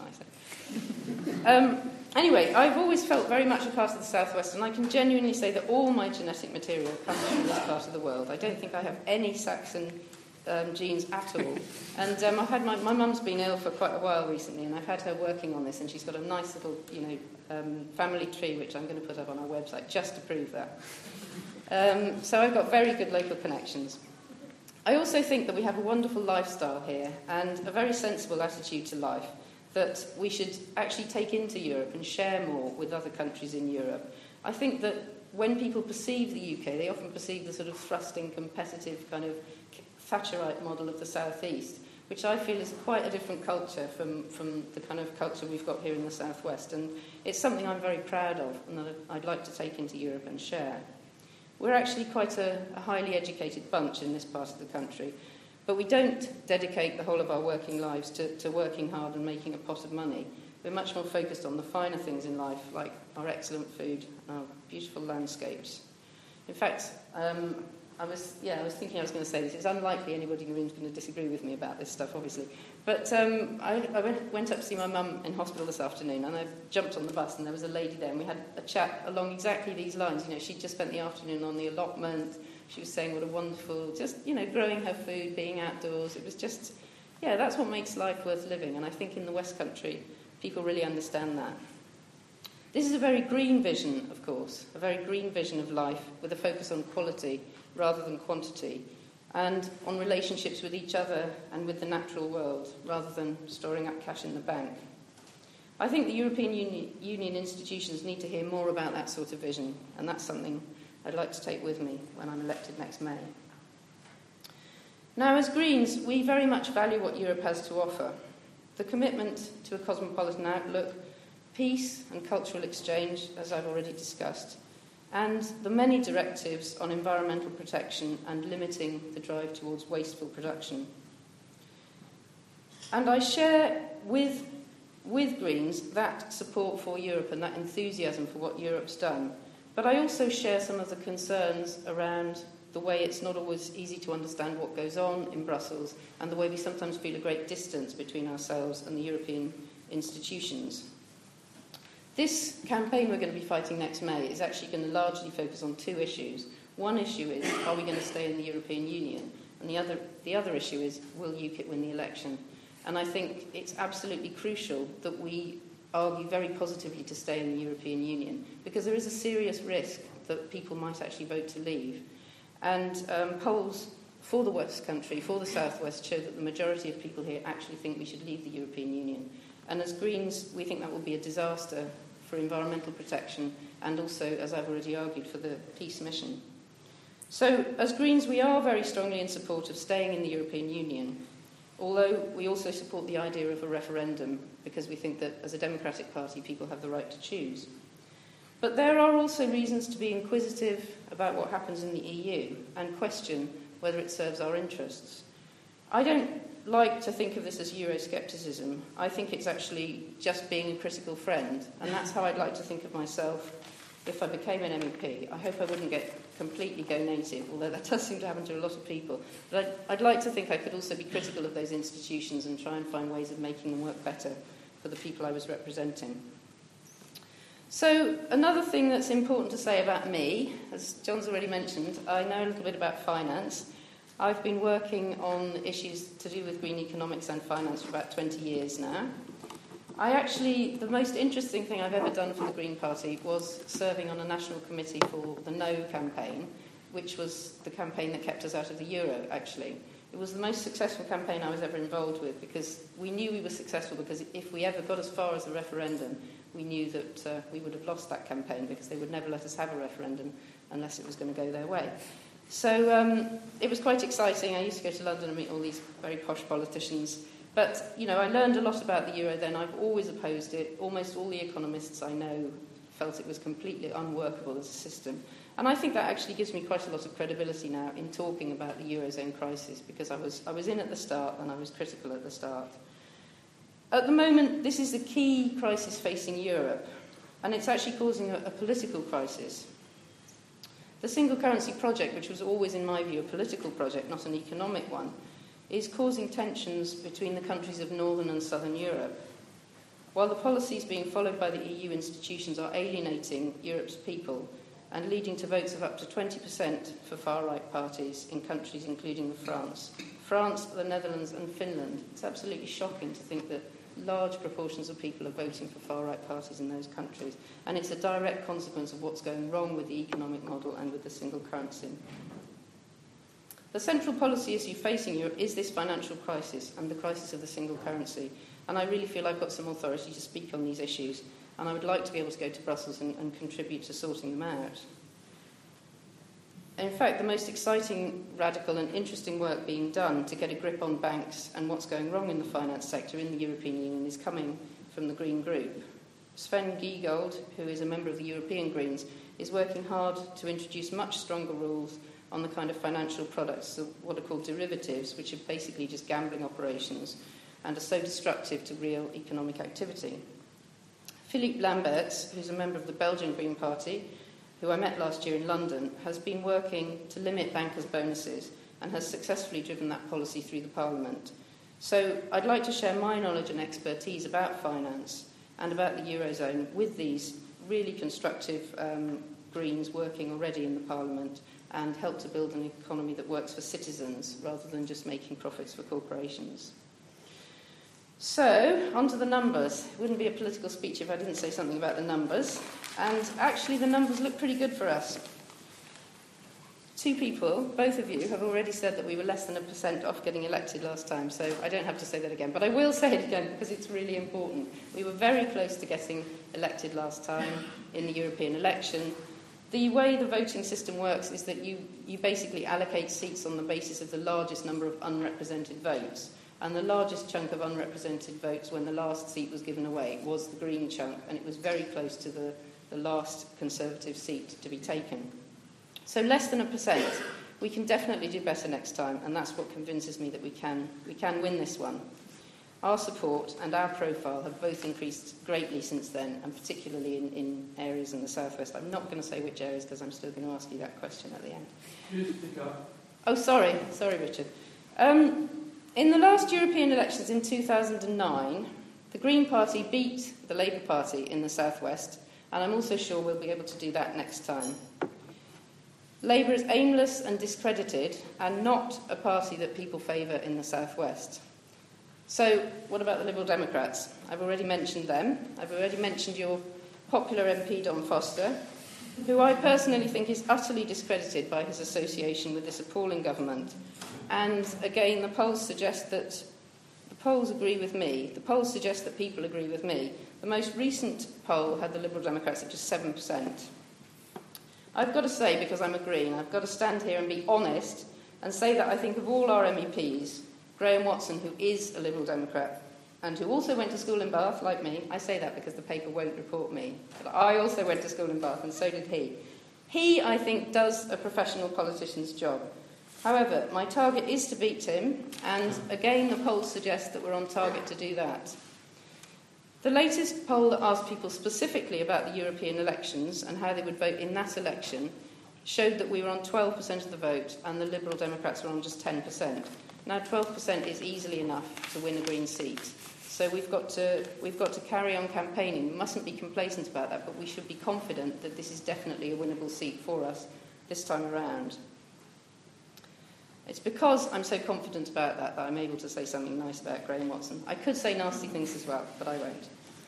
nicer. um, anyway, I've always felt very much a part of the South West, and I can genuinely say that all my genetic material comes from this part of the world. I don't think I have any Saxon Um, genes at all. And um, I've had my, my mum's been ill for quite a while recently, and I've had her working on this, and she's got a nice little, you know, um, family tree, which I'm going to put up on our website just to prove that. Um, so I've got very good local connections. I also think that we have a wonderful lifestyle here and a very sensible attitude to life that we should actually take into Europe and share more with other countries in Europe. I think that when people perceive the U K, they often perceive the sort of thrusting, competitive kind of Thatcherite model of the South East, which I feel is quite a different culture from, from the kind of culture we've got here in the South West. And it's something I'm very proud of and that I'd like to take into Europe and share. We're actually quite a, a highly educated bunch in this part of the country, but we don't dedicate the whole of our working lives to, to working hard and making a pot of money. We're much more focused on the finer things in life, like our excellent food and our beautiful landscapes. In fact, um, I was, yeah, I was thinking I was going to say this. It's unlikely anybody in the room is going to disagree with me about this stuff, obviously. But um, I, I went, went up to see my mum in hospital this afternoon, and I jumped on the bus, and there was a lady there, and we had a chat along exactly these lines. You know, she'd just spent the afternoon on the allotment. She was saying what a wonderful, just, you know, growing her food, being outdoors. It was just, yeah, that's what makes life worth living. And I think in the West Country, people really understand that. This is a very green vision, of course, a very green vision of life with a focus on quality rather than quantity, and on relationships with each other and with the natural world, rather than storing up cash in the bank. I think the European Union, Union institutions need to hear more about that sort of vision, and that's something I'd like to take with me when I'm elected next May. Now, as Greens, we very much value what Europe has to offer. The commitment to a cosmopolitan outlook, peace and cultural exchange, as I've already discussed, and the many directives on environmental protection and limiting the drive towards wasteful production. And I share with, with Greens that support for Europe and that enthusiasm for what Europe's done, but I also share some of the concerns around the way it's not always easy to understand what goes on in Brussels and the way we sometimes feel a great distance between ourselves and the European institutions. This campaign we're going to be fighting next May is actually going to largely focus on two issues. One issue is, are we going to stay in the European Union? And the other, the other issue is, will UKIP win the election? And I think it's absolutely crucial that we argue very positively to stay in the European Union, because there is a serious risk that people might actually vote to leave. And um, polls for the West Country, for the South West, show that the majority of people here actually think we should leave the European Union. And as Greens, we think that will be a disaster for environmental protection and also, as I've already argued, for the peace mission. So, as Greens, we are very strongly in support of staying in the European Union, although we also support the idea of a referendum because we think that as a democratic party, people have the right to choose. But there are also reasons to be inquisitive about what happens in the E U and question whether it serves our interests. I don't like to think of this as Euroscepticism. I think it's actually just being a critical friend, and that's how I'd like to think of myself if I became an M E P. I hope I wouldn't get completely go native, although that does seem to happen to a lot of people. But I'd, I'd like to think I could also be critical of those institutions and try and find ways of making them work better for the people I was representing. So another thing that's important to say about me, as John's already mentioned, I know a little bit about finance. I've been working on issues to do with green economics and finance for about twenty years now. I actually, the most interesting thing I've ever done for the Green Party was serving on a national committee for the No campaign, which was the campaign that kept us out of the euro, actually. It was the most successful campaign I was ever involved with because we knew we were successful because if we ever got as far as the referendum, we knew that uh, we would have lost that campaign because they would never let us have a referendum unless it was going to go their way. So um, it was quite exciting. I used to go to London and meet all these very posh politicians. But, you know, I learned a lot about the euro then. I've always opposed it. Almost all the economists I know felt it was completely unworkable as a system. And I think that actually gives me quite a lot of credibility now in talking about the Eurozone crisis because I was, I was in at the start and I was critical at the start. At the moment, this is the key crisis facing Europe, and it's actually causing a, a political crisis. The single currency project, which was always, in my view, a political project, not an economic one, is causing tensions between the countries of Northern and Southern Europe. While the policies being followed by the E U institutions are alienating Europe's people and leading to votes of up to twenty percent for far-right parties in countries including France, France, the Netherlands and Finland, it's absolutely shocking to think that large proportions of people are voting for far-right parties in those countries, and it's a direct consequence of what's going wrong with the economic model and with the single currency. The central policy issue facing Europe is this financial crisis and the crisis of the single currency, and I really feel I've got some authority to speak on these issues, and I would like to be able to go to Brussels and, and contribute to sorting them out. In fact, the most exciting, radical and interesting work being done to get a grip on banks and what's going wrong in the finance sector in the European Union is coming from the Green Group. Sven Giegold, who is a member of the European Greens, is working hard to introduce much stronger rules on the kind of financial products, what are called derivatives, which are basically just gambling operations and are so destructive to real economic activity. Philippe Lamberts, who's a member of the Belgian Green Party, who I met last year in London, has been working to limit bankers' bonuses and has successfully driven that policy through the Parliament. So I'd like to share my knowledge and expertise about finance and about the Eurozone with these really constructive um, Greens working already in the Parliament and help to build an economy that works for citizens rather than just making profits for corporations. So, on to the numbers. It wouldn't be a political speech if I didn't say something about the numbers. And actually, the numbers look pretty good for us. Two people, both of you, have already said that we were less than a percent off getting elected last time, so I don't have to say that again. But I will say it again because it's really important. We were very close to getting elected last time in the European election. The way the voting system works is that you, you basically allocate seats on the basis of the largest number of unrepresented votes. And the largest chunk of unrepresented votes when the last seat was given away was the Green chunk, and it was very close to the, the last Conservative seat to be taken. So less than a percent. We can definitely do better next time, and that's what convinces me that we can, we can win this one. Our support and our profile have both increased greatly since then, and particularly in, in areas in the southwest. I'm not going to say which areas because I'm still going to ask you that question at the end. Can you speak up? Oh, sorry. Sorry, Richard. Um, in the last European elections in two thousand nine, the Green Party beat the Labour Party in the southwest, and I'm also sure we'll be able to do that next time. Labour is aimless and discredited, and not a party that people favour in the southwest. So, what about the Liberal Democrats? I've already mentioned them. I've already mentioned your popular M P, Don Foster, who I personally think is utterly discredited by his association with this appalling government. And again, the polls suggest that the polls agree with me. The polls suggest that people agree with me. The most recent poll had the Liberal Democrats at just seven percent. I've got to say, because I'm a Green, I've got to stand here and be honest and say that I think of all our M E Ps, Graham Watson, who is a Liberal Democrat and who also went to school in Bath, like me, I say that because the paper won't report me, but I also went to school in Bath and so did he. He, I think, does a professional politician's job. However, my target is to beat him, and again the polls suggest that we're on target to do that. The latest poll that asked people specifically about the European elections and how they would vote in that election showed that we were on twelve percent of the vote and the Liberal Democrats were on just ten percent. Now, twelve percent is easily enough to win a Green seat. So we've got to, we've got to carry on campaigning. We mustn't be complacent about that, but we should be confident that this is definitely a winnable seat for us this time around. It's because I'm so confident about that that I'm able to say something nice about Graham Watson. I could say nasty things as well, but I won't.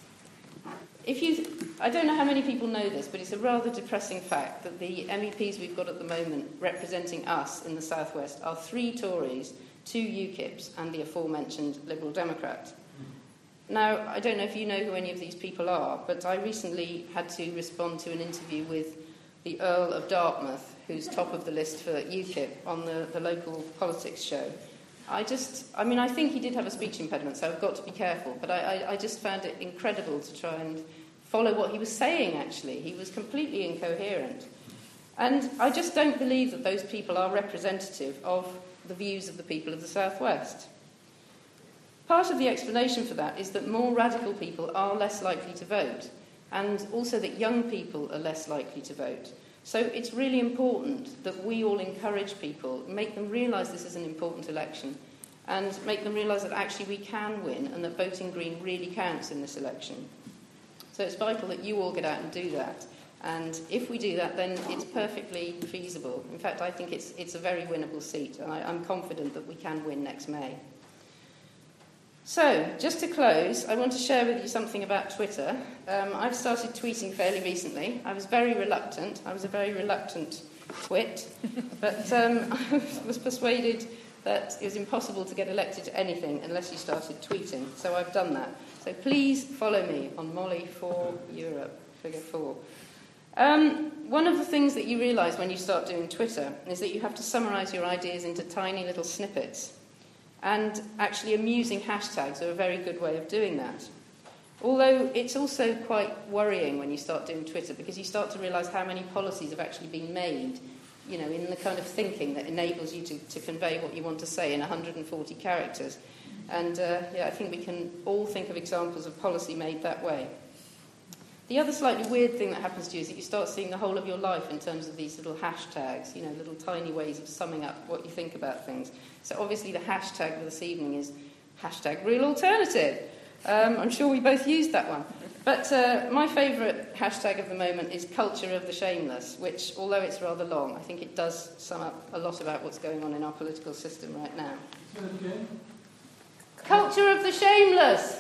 If you, I don't know how many people know this, but it's a rather depressing fact that the M E Ps we've got at the moment representing us in the South West are three Tories, two U KIPs, and the aforementioned Liberal Democrat. Now, I don't know if you know who any of these people are, but I recently had to respond to an interview with the Earl of Dartmouth, who's top of the list for U KIP on the, the local politics show. I just, I mean, I think he did have a speech impediment, so I've got to be careful, but I, I, I just found it incredible to try and follow what he was saying, actually. He was completely incoherent. And I just don't believe that those people are representative of the views of the people of the South West. Part of the explanation for that is that more radical people are less likely to vote, and also that young people are less likely to vote. So it's really important that we all encourage people, make them realise this is an important election, and make them realise that actually we can win and that voting Green really counts in this election. So it's vital that you all get out and do that. And if we do that, then it's perfectly feasible. In fact, I think it's, it's a very winnable seat, and I, I'm confident that we can win next May. So, just to close, I want to share with you something about Twitter. Um, I've started tweeting fairly recently. I was very reluctant. I was a very reluctant twit, but um, I was persuaded that it was impossible to get elected to anything unless you started tweeting. So I've done that. So please follow me on Molly for Europe, figure four. Um, one of the things that you realise when you start doing Twitter is that you have to summarise your ideas into tiny little snippets. And actually amusing hashtags are a very good way of doing that. Although it's also quite worrying when you start doing Twitter, because you start to realise how many policies have actually been made, you know, in the kind of thinking that enables you to, to convey what you want to say in one hundred forty characters. And uh, yeah, I think we can all think of examples of policy made that way. The other slightly weird thing that happens to you is that you start seeing the whole of your life in terms of these little hashtags, you know, little tiny ways of summing up what you think about things. So obviously the hashtag for this evening is hashtag real alternative. Um, I'm sure we both used that one. But uh, my favourite hashtag of the moment is culture of the shameless, which, although it's rather long, I think it does sum up a lot about what's going on in our political system right now. Okay. Culture of the shameless!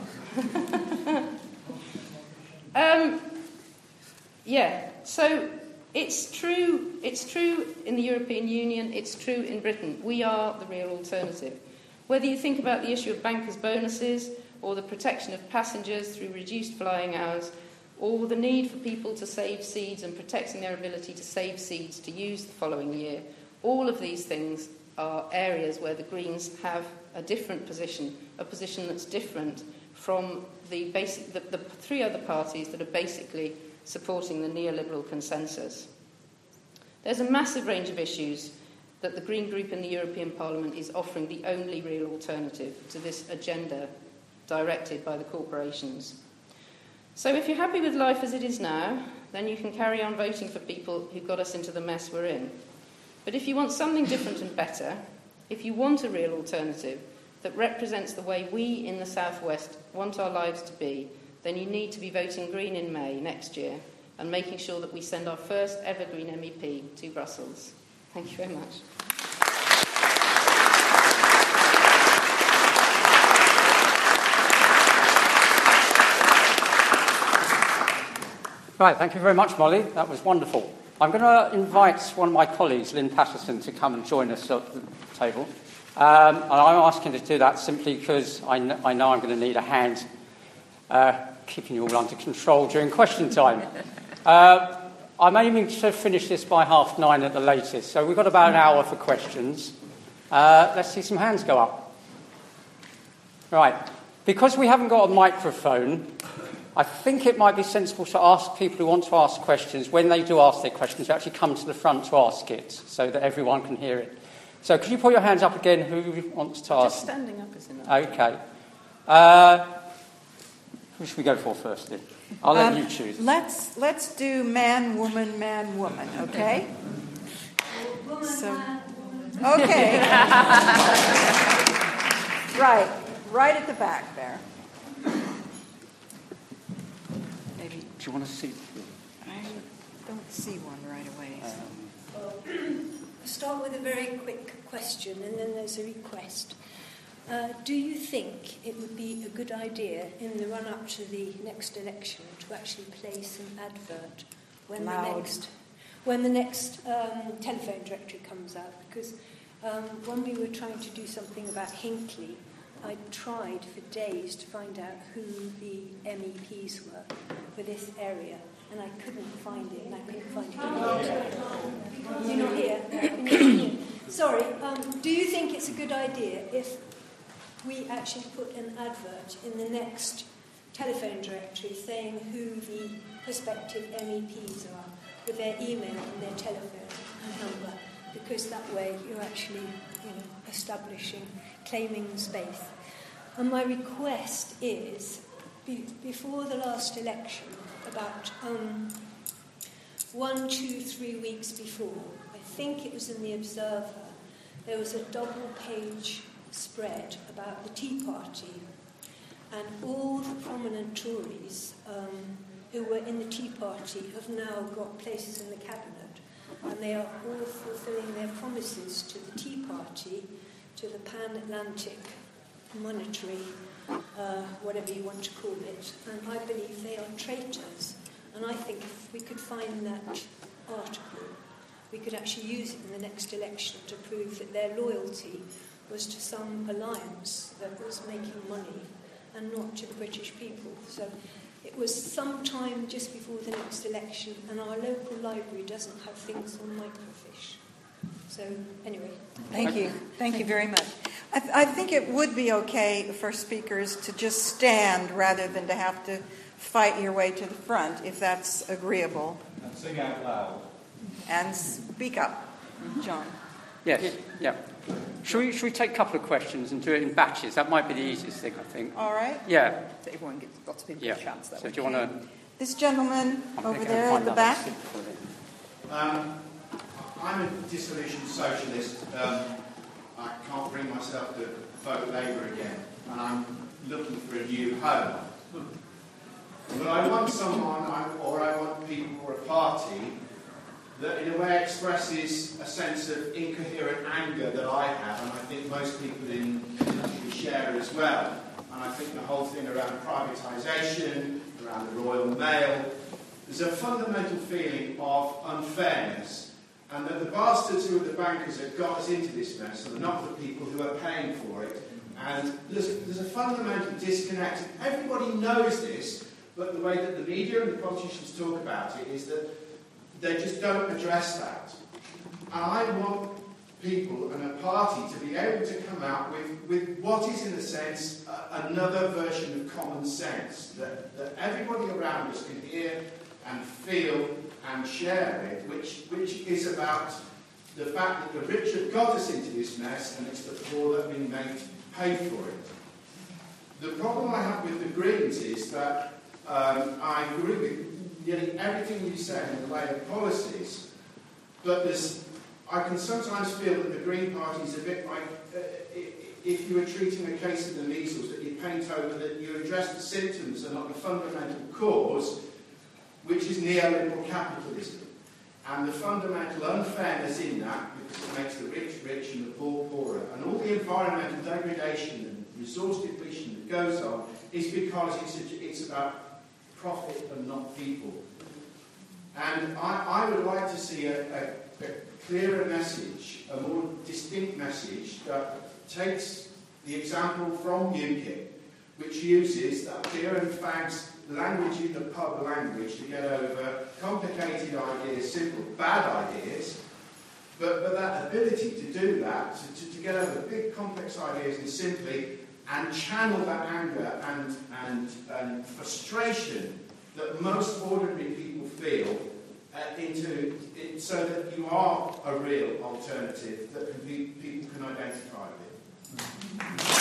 Um, yeah, so it's true, it's true in the European Union, it's true in Britain. We are the real alternative. Whether you think about the issue of bankers' bonuses, or the protection of passengers through reduced flying hours, or the need for people to save seeds and protecting their ability to save seeds to use the following year, all of these things are areas where the Greens have a different position, a position that's different from the, basic, the, the three other parties that are basically supporting the neoliberal consensus. There's a massive range of issues that the Green Group in the European Parliament is offering the only real alternative to this agenda directed by the corporations. So if you're happy with life as it is now, then you can carry on voting for people who got us into the mess we're in. But if you want something different and better, if you want a real alternative that represents the way we in the South West want our lives to be, then you need to be voting Green in May next year and making sure that we send our first ever Green M E P to Brussels. Thank you very much. Right, thank you very much, Molly. That was wonderful. I'm going to invite one of my colleagues, Lynn Patterson, to come and join us at the table. Um, and I'm asking to do that simply because I, kn- I know I'm going to need a hand uh, keeping you all under control during question time. Uh, I'm aiming to finish this by half nine at the latest, so we've got about an hour for questions. Uh, let's see some hands go up. Right. Because we haven't got a microphone, I think it might be sensible to ask people who want to ask questions, when they do ask their questions, to actually come to the front to ask it, so that everyone can hear it. So could you put your hands up again, who wants to ask? Just standing up is enough. Okay. Uh, who should we go for first, then? I'll let Um, you choose. Let's let's do man, woman, man, woman. Okay. Woman, So- man, woman. Okay. Right, right at the back there. Maybe Do you want to see? I don't see one right away. so- Well, I'll start with a very quick question, and then there's a request. Uh, do you think it would be a good idea in the run-up to the next election to actually place an advert when Loud. the next when the next um, telephone directory comes out? Because um, when we were trying to do something about Hinckley, I tried for days to find out who the M E Ps were for this area, and I couldn't find it, and I couldn't find it. You're not here. You're not here. Sorry. Um, do you think it's a good idea if we actually put an advert in the next telephone directory saying who the prospective M E Ps are, with their email and their telephone number, because that way you're actually, you know, establishing, claiming space. And my request is, be, before the last election, about um, one, two, three weeks before, I think it was in the Observer, there was a double-page spread about the Tea Party, and all the prominent Tories um, who were in the Tea Party have now got places in the cabinet, and they are all fulfilling their promises to the Tea Party, to the Pan-Atlantic Monetary, uh, whatever you want to call it, and I believe they are traitors. And I think if we could find that article, we could actually use it in the next election to prove that their loyalty was to some alliance that was making money and not to the British people. So it was sometime just before the next election, and our local library doesn't have things on microfiche. So anyway. Thank you. Thank you very much. I, th- I think it would be okay for speakers to just stand rather than to have to fight your way to the front, if that's agreeable. And sing out loud. And speak up, John. Yes, yeah. Should we, should we take a couple of questions and do it in batches? That might be the easiest thing, I think. All right. Yeah. So everyone gets lots of people Yeah. a chance that So way. do you want to... This gentleman I'm over gonna go there find at the another back. seat for them. Um, I'm a disillusioned socialist. Um, I can't bring myself to vote Labour again, and I'm looking for a new home. But I want someone, or I want people, or a party that in a way expresses a sense of incoherent anger that I have, and I think most people in the country share as well. And I think the whole thing around privatisation, around the Royal Mail, there's a fundamental feeling of unfairness, and that the bastards who are the bankers that got us into this mess are not the people who are paying for it. And there's a, there's a fundamental disconnect. Everybody knows this, but the way that the media and the politicians talk about it is that they just don't address that. And I want people and a party to be able to come out with, with what is, in a sense, uh, another version of common sense, that, that everybody around us can hear and feel and share it, which, which is about the fact that the rich have got us into this mess, and it's the poor that have been made to pay for it. The problem I have with the Greens is that um, I agree with nearly everything you said in the way of policies, but there's, I can sometimes feel that the Green Party is a bit like uh, if you were treating a case of the measles, that you paint over that you address the symptoms and not the fundamental cause, which is neoliberal capitalism. And the fundamental unfairness in that, because it makes the rich rich and the poor poorer, and all the environmental degradation and resource depletion that goes on, is because it's, a, it's about profit and not people. And I, I would like to see a, a, a clearer message, a more distinct message that takes the example from UKIP, which uses that beer and fags language in the pub language to get over complicated ideas, simple, bad ideas, but, but that ability to do that, to, to, to get over big complex ideas and simply, and channel that anger and, and, and frustration that most ordinary people feel uh, into it, so that you are a real alternative that can be, people can identify with.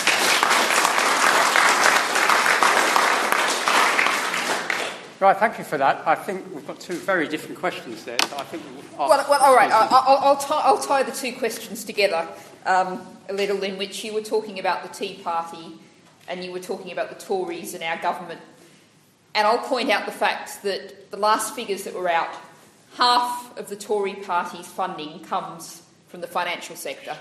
Right, thank you for that. I think we've got two very different questions there. So I think we'll well, well, all right. I, I'll, I'll, tie, I'll tie the two questions together um, a little, in which you were talking about the Tea Party and you were talking about the Tories and our government. And I'll point out the fact that the last figures that were out, half of the Tory party's funding comes from the financial sector.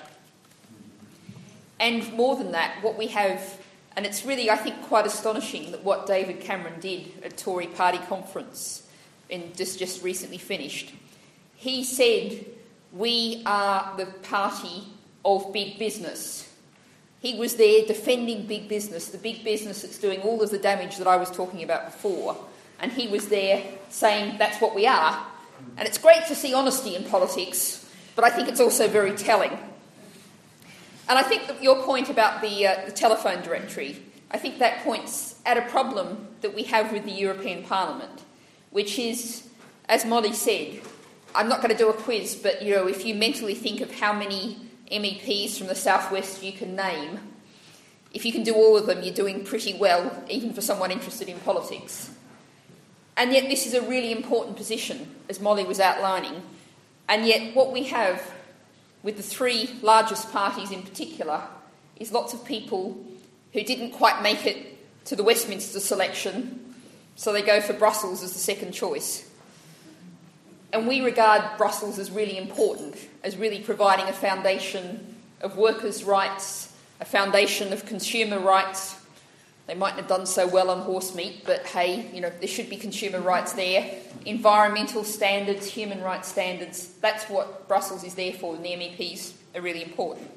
And more than that, what we have, and it's really, I think, quite astonishing that what David Cameron did at Tory party conference, in just, just recently finished, he said, we are the party of big business. He was there defending big business, the big business that's doing all of the damage that I was talking about before. And he was there saying, that's what we are. And it's great to see honesty in politics, but I think it's also very telling. And I think that your point about the, uh, the telephone directory, I think that points at a problem that we have with the European Parliament, which is, as Molly said, I'm not going to do a quiz, but you know, if you mentally think of how many M E Ps from the southwest you can name, if you can do all of them, you're doing pretty well, even for someone interested in politics. And yet this is a really important position, as Molly was outlining, and yet what we have with the three largest parties in particular is lots of people who didn't quite make it to the Westminster selection, so they go for Brussels as the second choice. And we regard Brussels as really important, as really providing a foundation of workers' rights, a foundation of consumer rights. They mightn't have done so well on horse meat, but hey, you know, there should be consumer rights there. Environmental standards, human rights standards, that's what Brussels is there for, and the M E Ps are really important.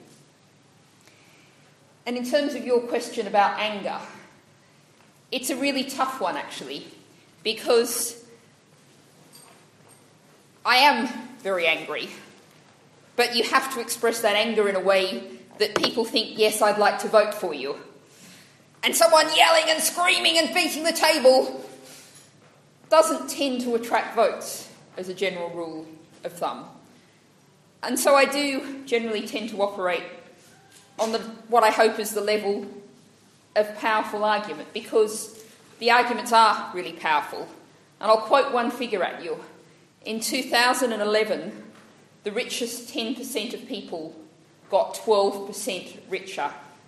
And in terms of your question about anger, it's a really tough one, actually, because I am very angry, but you have to express that anger in a way that people think, yes, I'd like to vote for you. And someone yelling and screaming and beating the table doesn't tend to attract votes, as a general rule of thumb. And so I do generally tend to operate on the, what I hope is the level of powerful argument, because the arguments are really powerful. And I'll quote one figure at you. In two thousand eleven, the richest ten percent of people got twelve percent richer.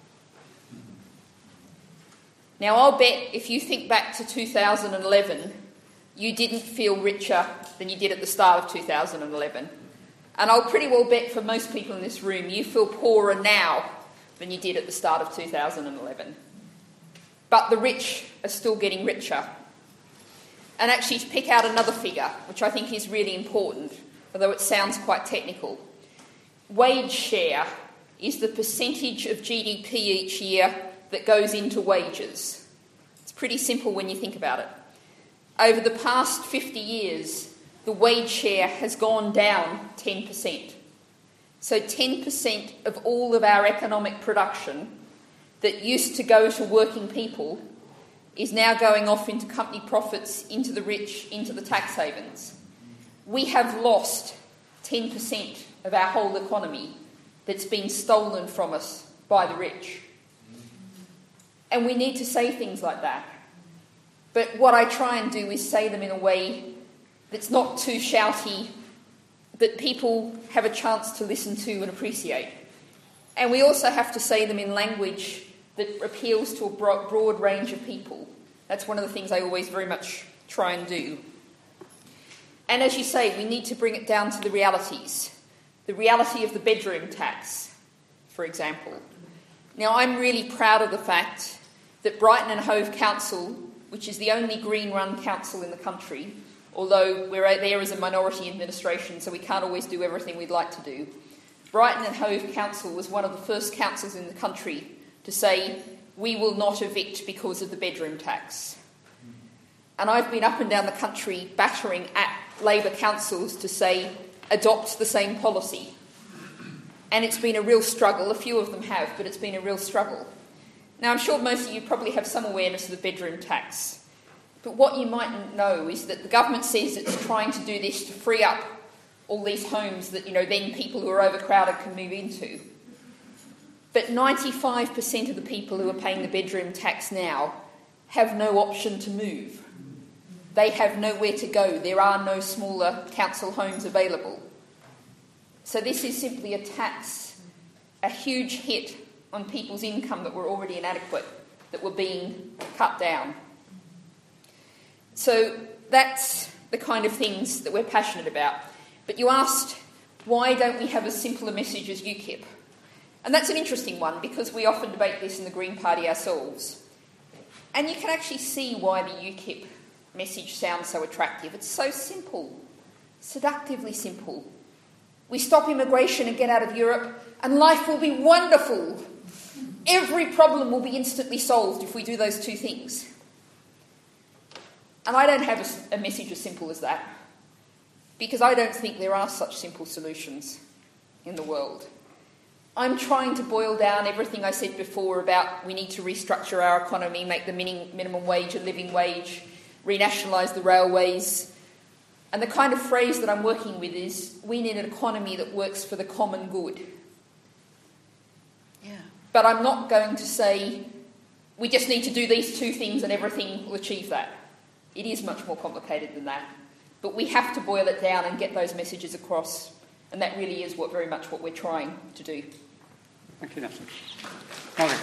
Now, I'll bet if you think back to two thousand eleven, you didn't feel richer than you did at the start of two thousand eleven. And I'll pretty well bet for most people in this room, you feel poorer now than you did at the start of two thousand eleven. But the rich are still getting richer. And actually, to pick out another figure, which I think is really important, although it sounds quite technical, wage share is the percentage of G D P each year that goes into wages. It's pretty simple when you think about it. Over the past fifty years, the wage share has gone down ten percent. So ten percent of all of our economic production that used to go to working people is now going off into company profits, into the rich, into the tax havens. We have lost ten percent of our whole economy that's been stolen from us by the rich. And we need to say things like that. But what I try and do is say them in a way that's not too shouty, that people have a chance to listen to and appreciate. And we also have to say them in language that appeals to a broad range of people. That's one of the things I always very much try and do. And as you say, we need to bring it down to the realities. The reality of the bedroom tax, for example. Now, I'm really proud of the fact that Brighton and Hove Council, which is the only Green-run council in the country, although we're there as a minority administration, so we can't always do everything we'd like to do, Brighton and Hove Council was one of the first councils in the country to say, we will not evict because of the bedroom tax. And I've been up and down the country battering at Labor councils to say, adopt the same policy. And it's been a real struggle. A few of them have, but it's been a real struggle. Now, I'm sure most of you probably have some awareness of the bedroom tax. But what you mightn't know is that the government says it's trying to do this to free up all these homes that, you know, then people who are overcrowded can move into. But ninety-five percent of the people who are paying the bedroom tax now have no option to move. They have nowhere to go. There are no smaller council homes available. So this is simply a tax, a huge hit on people's income that were already inadequate, that were being cut down. So that's the kind of things that we're passionate about. But you asked, why don't we have as simple a message as UKIP? And that's an interesting one, because we often debate this in the Green Party ourselves. And you can actually see why the UKIP message sounds so attractive. It's so simple, seductively simple. We stop immigration and get out of Europe, and life will be wonderful. Every problem will be instantly solved if we do those two things. And I don't have a, a message as simple as that, because I don't think there are such simple solutions in the world. I'm trying to boil down everything I said before about we need to restructure our economy, make the minim- minimum wage a living wage, renationalise the railways. And the kind of phrase that I'm working with is, we need an economy that works for the common good. Yeah. But I'm not going to say, we just need to do these two things and everything will achieve that. It is much more complicated than that. But we have to boil it down and get those messages across. And that really is what very much what we're trying to do. Thank you, Natalie. Morning.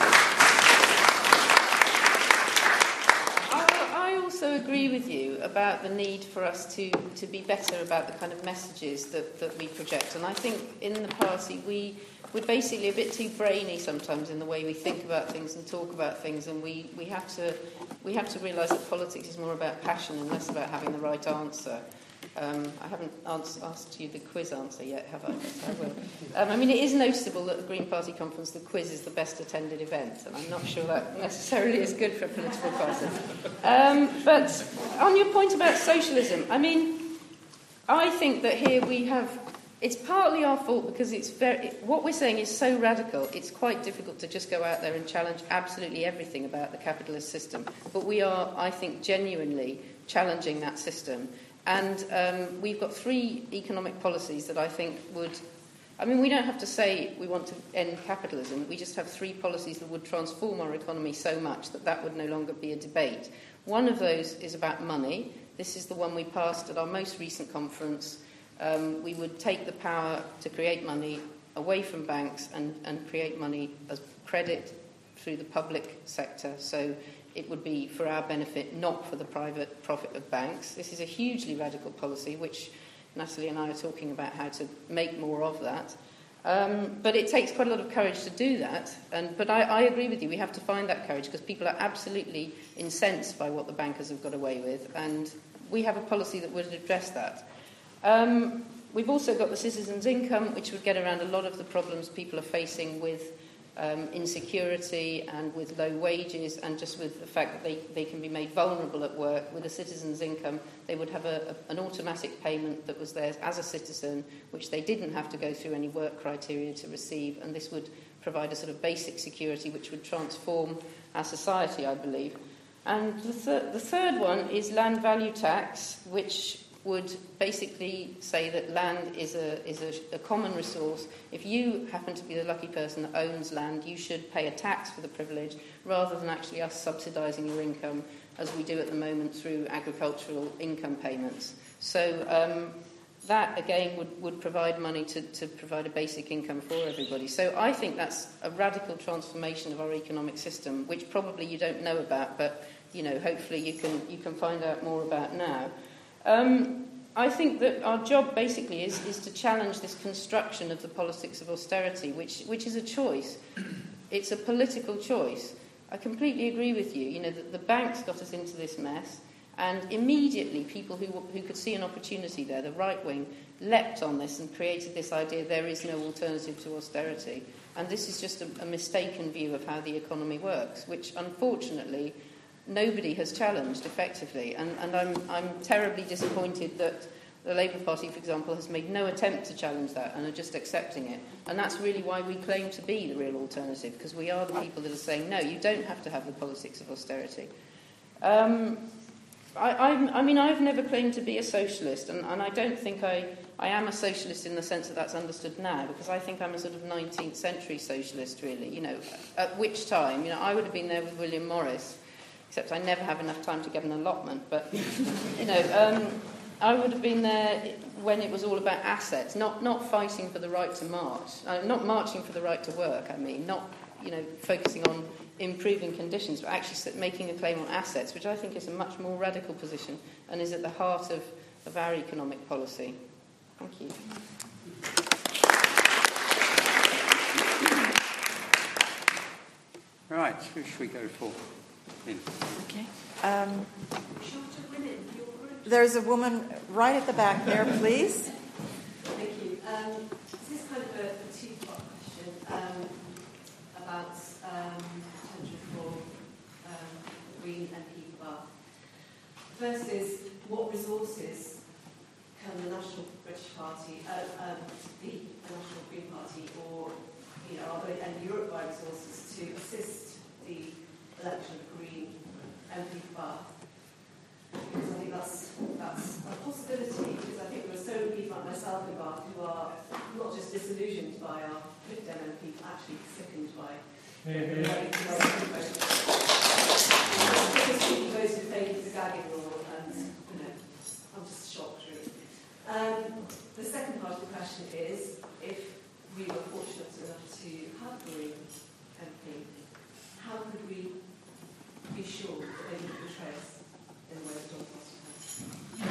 I also agree with you about the need for us to, to be better about the kind of messages that, that we project. And I think in the party we, we're basically a bit too brainy sometimes in the way we think about things and talk about things, and we, we have to we have to realise that politics is more about passion and less about having the right answer. Um, I haven't ans- asked you the quiz answer yet, have I? But I will. Um, I mean, it is noticeable that the Green Party conference, the quiz is the best attended event, and I'm not sure that necessarily is good for a political party. Um, but on your point about socialism, I mean, I think that here we have, it's partly our fault because it's very, what we're saying is so radical, it's quite difficult to just go out there and challenge absolutely everything about the capitalist system. But we are, I think, genuinely challenging that system. And um, we've got three economic policies that I think would... I mean, we don't have to say we want to end capitalism. We just have three policies that would transform our economy so much that that would no longer be a debate. One of those is about money. This is the one we passed at our most recent conference. Um, we would take the power to create money away from banks and, and create money as credit through the public sector. So it would be for our benefit, not for the private profit of banks. This is a hugely radical policy, which Natalie and I are talking about how to make more of that. Um, but it takes quite a lot of courage to do that. And, but I, I agree with you, we have to find that courage, because people are absolutely incensed by what the bankers have got away with. And we have a policy that would address that. Um, we've also got the citizens' income, which would get around a lot of the problems people are facing with Um, insecurity and with low wages, and just with the fact that they, they can be made vulnerable at work. With a citizen's income, they would have a, a, an automatic payment that was theirs as a citizen, which they didn't have to go through any work criteria to receive, and this would provide a sort of basic security which would transform our society, I believe. And the, thir- the third one is land value tax, which would basically say that land is a is a, a common resource. If you happen to be the lucky person that owns land, you should pay a tax for the privilege, rather than actually us subsidising your income, as we do at the moment through agricultural income payments. So um, that, again, would, would provide money to, to provide a basic income for everybody. So I think that's a radical transformation of our economic system, which probably you don't know about, but, you know, hopefully you can you can find out more about now. Um, I think that our job basically is, is to challenge this construction of the politics of austerity, which, which is a choice. It's a political choice. I completely agree with you. You know, the, the banks got us into this mess, and immediately people who, who could see an opportunity there, the right wing, leapt on this and created this idea there is no alternative to austerity. And this is just a, a mistaken view of how the economy works, which unfortunately nobody has challenged effectively. And, and I'm, I'm terribly disappointed that the Labour Party, for example, has made no attempt to challenge that and are just accepting it. And that's really why we claim to be the real alternative, because we are the people that are saying, no, you don't have to have the politics of austerity. Um, I, I'm, I mean, I've never claimed to be a socialist, and, and I don't think I, I am a socialist in the sense that that's understood now, because I think I'm a sort of nineteenth century socialist, really. You know, at which time, you know, I would have been there with William Morris, except I never have enough time to get an allotment. But, you know, um, I would have been there when it was all about assets, not not fighting for the right to march, uh, not marching for the right to work. I mean, not you know focusing on improving conditions, but actually making a claim on assets, which I think is a much more radical position and is at the heart of, of our economic policy. Thank you. Right, who should we go for? In. Okay. Um, there's a woman right at the back there, please. Thank you. Um, this is kind of a, a two-part question um, about um, potential for um, Green M P for Bath. First is, what resources can the National British Party, uh, um, the, the National Green Party, or you know, are there any Europe-wide resources to assist the election of Green M P for Bath? Because I think that's that's a possibility, because I think there are so many people like myself in Bath who are not just disillusioned by our Lib Dem M P, but actually sickened by the way because people voted in favour of the gagging law, and you know, I'm just shocked really. Um, the second part of the question is, if we were fortunate enough to have a Green M P, how could we be sure that they wouldn't betray us in the way that John Foster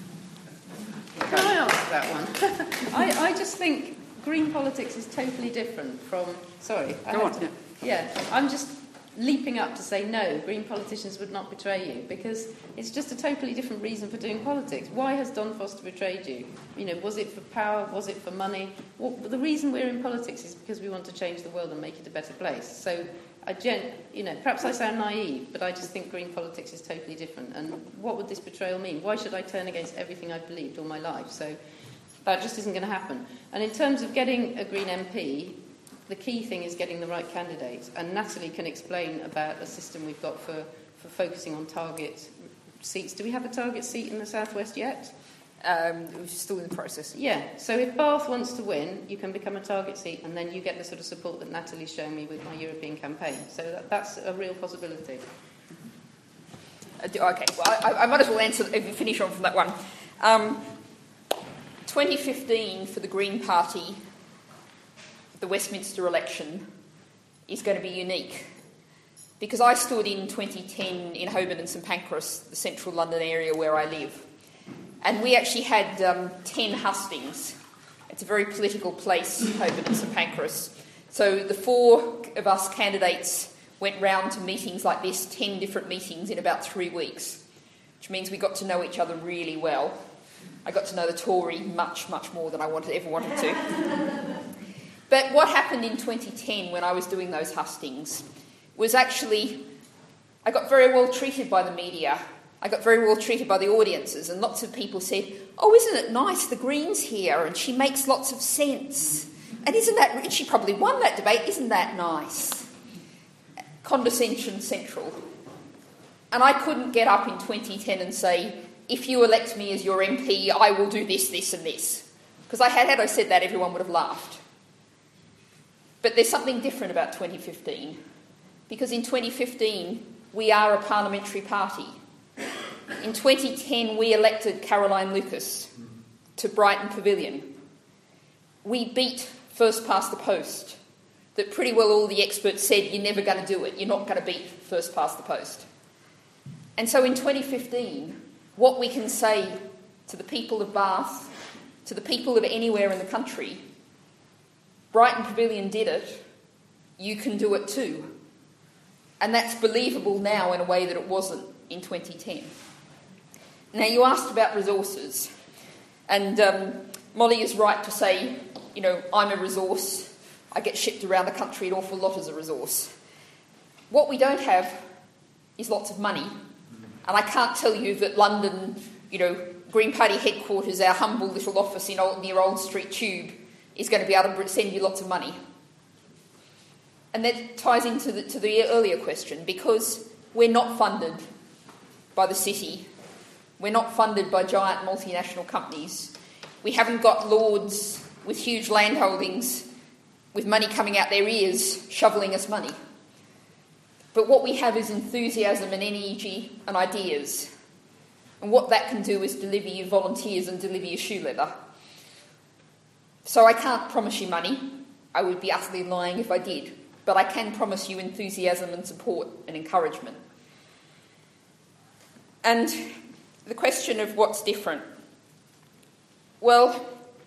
has? Can I answer that one? I, I just think green politics is totally different from... Sorry. I Go on. to, yeah, I'm just leaping up to say no, green politicians would not betray you, because it's just a totally different reason for doing politics. Why has Don Foster betrayed you? You know, was it for power? Was it for money? Well, the reason we're in politics is because we want to change the world and make it a better place. So, I gen, you know, perhaps I sound naive, but I just think green politics is totally different. And what would this betrayal mean? Why should I turn against everything I've believed all my life? So that just isn't going to happen. And in terms of getting a Green M P, the key thing is getting the right candidate. And Natalie can explain about a system we've got for, for focusing on target seats. Do we have a target seat in the South West yet? Um, it was still in the process. Yeah, so if Bath wants to win, you can become a target seat, and then you get the sort of support that Natalie's shown me with my European campaign. So that, that's a real possibility. Uh, okay, well, I, I might as well answer if you finish on from that one. Um, twenty fifteen for the Green Party, the Westminster election, is going to be unique. Because I stood in twenty ten in Holborn and St Pancras, the central London area where I live. And we actually had um, ten hustings. It's a very political place, Holborn and St Pancras. So the four of us candidates went round to meetings like this, ten different meetings in about three weeks, which means we got to know each other really well. I got to know the Tory much, much more than I wanted, ever wanted to. But what happened in twenty ten when I was doing those hustings was actually I got very well treated by the media. I got very well treated by the audiences, and lots of people said, oh, isn't it nice, the Greens here, and she makes lots of sense. And isn't that, she probably won that debate, isn't that nice? Condescension central. And I couldn't get up in twenty ten and say, if you elect me as your M P, I will do this, this and this. Because I had, had I said that, everyone would have laughed. But there's something different about twenty fifteen. Because in twenty fifteen, we are a parliamentary party. In twenty ten, we elected Caroline Lucas to Brighton Pavilion. We beat first past the post, that pretty well all the experts said, you're never going to do it, you're not going to beat first past the post. And so in twenty fifteen, what we can say to the people of Bath, to the people of anywhere in the country, Brighton Pavilion did it, you can do it too. And that's believable now in a way that it wasn't in twenty ten. Now, you asked about resources, and um, Molly is right to say, you know, I'm a resource. I get shipped around the country an awful lot as a resource. What we don't have is lots of money. And I can't tell you that London, you know, Green Party headquarters, our humble little office in old, near Old Street Tube, is going to be able to send you lots of money. And that ties into the, to the earlier question, because we're not funded by the city. We're not funded by giant multinational companies. We haven't got lords with huge land holdings with money coming out their ears shoveling us money. But what we have is enthusiasm and energy and ideas. And what that can do is deliver you volunteers and deliver you shoe leather. So I can't promise you money. I would be utterly lying if I did. But I can promise you enthusiasm and support and encouragement. And the question of what's different. Well,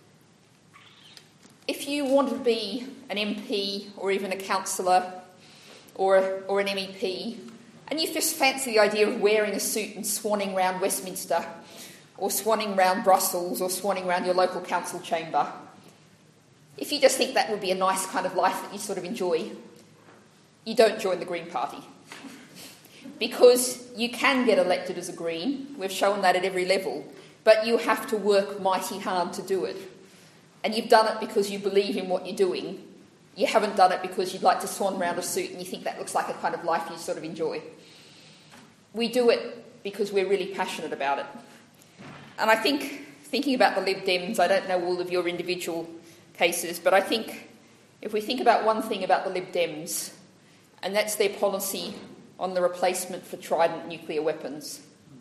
if you want to be an M P or even a councillor or, or an M E P, and you just fancy the idea of wearing a suit and swanning round Westminster or swanning round Brussels or swanning round your local council chamber, if you just think that would be a nice kind of life that you sort of enjoy, you don't join the Green Party. Because you can get elected as a Green, we've shown that at every level, but you have to work mighty hard to do it. And you've done it because you believe in what you're doing. You haven't done it because you'd like to swan round a suit and you think that looks like a kind of life you sort of enjoy. We do it because we're really passionate about it. And I think, thinking about the Lib Dems, I don't know all of your individual cases, but I think if we think about one thing about the Lib Dems, and that's their policy on the replacement for Trident nuclear weapons.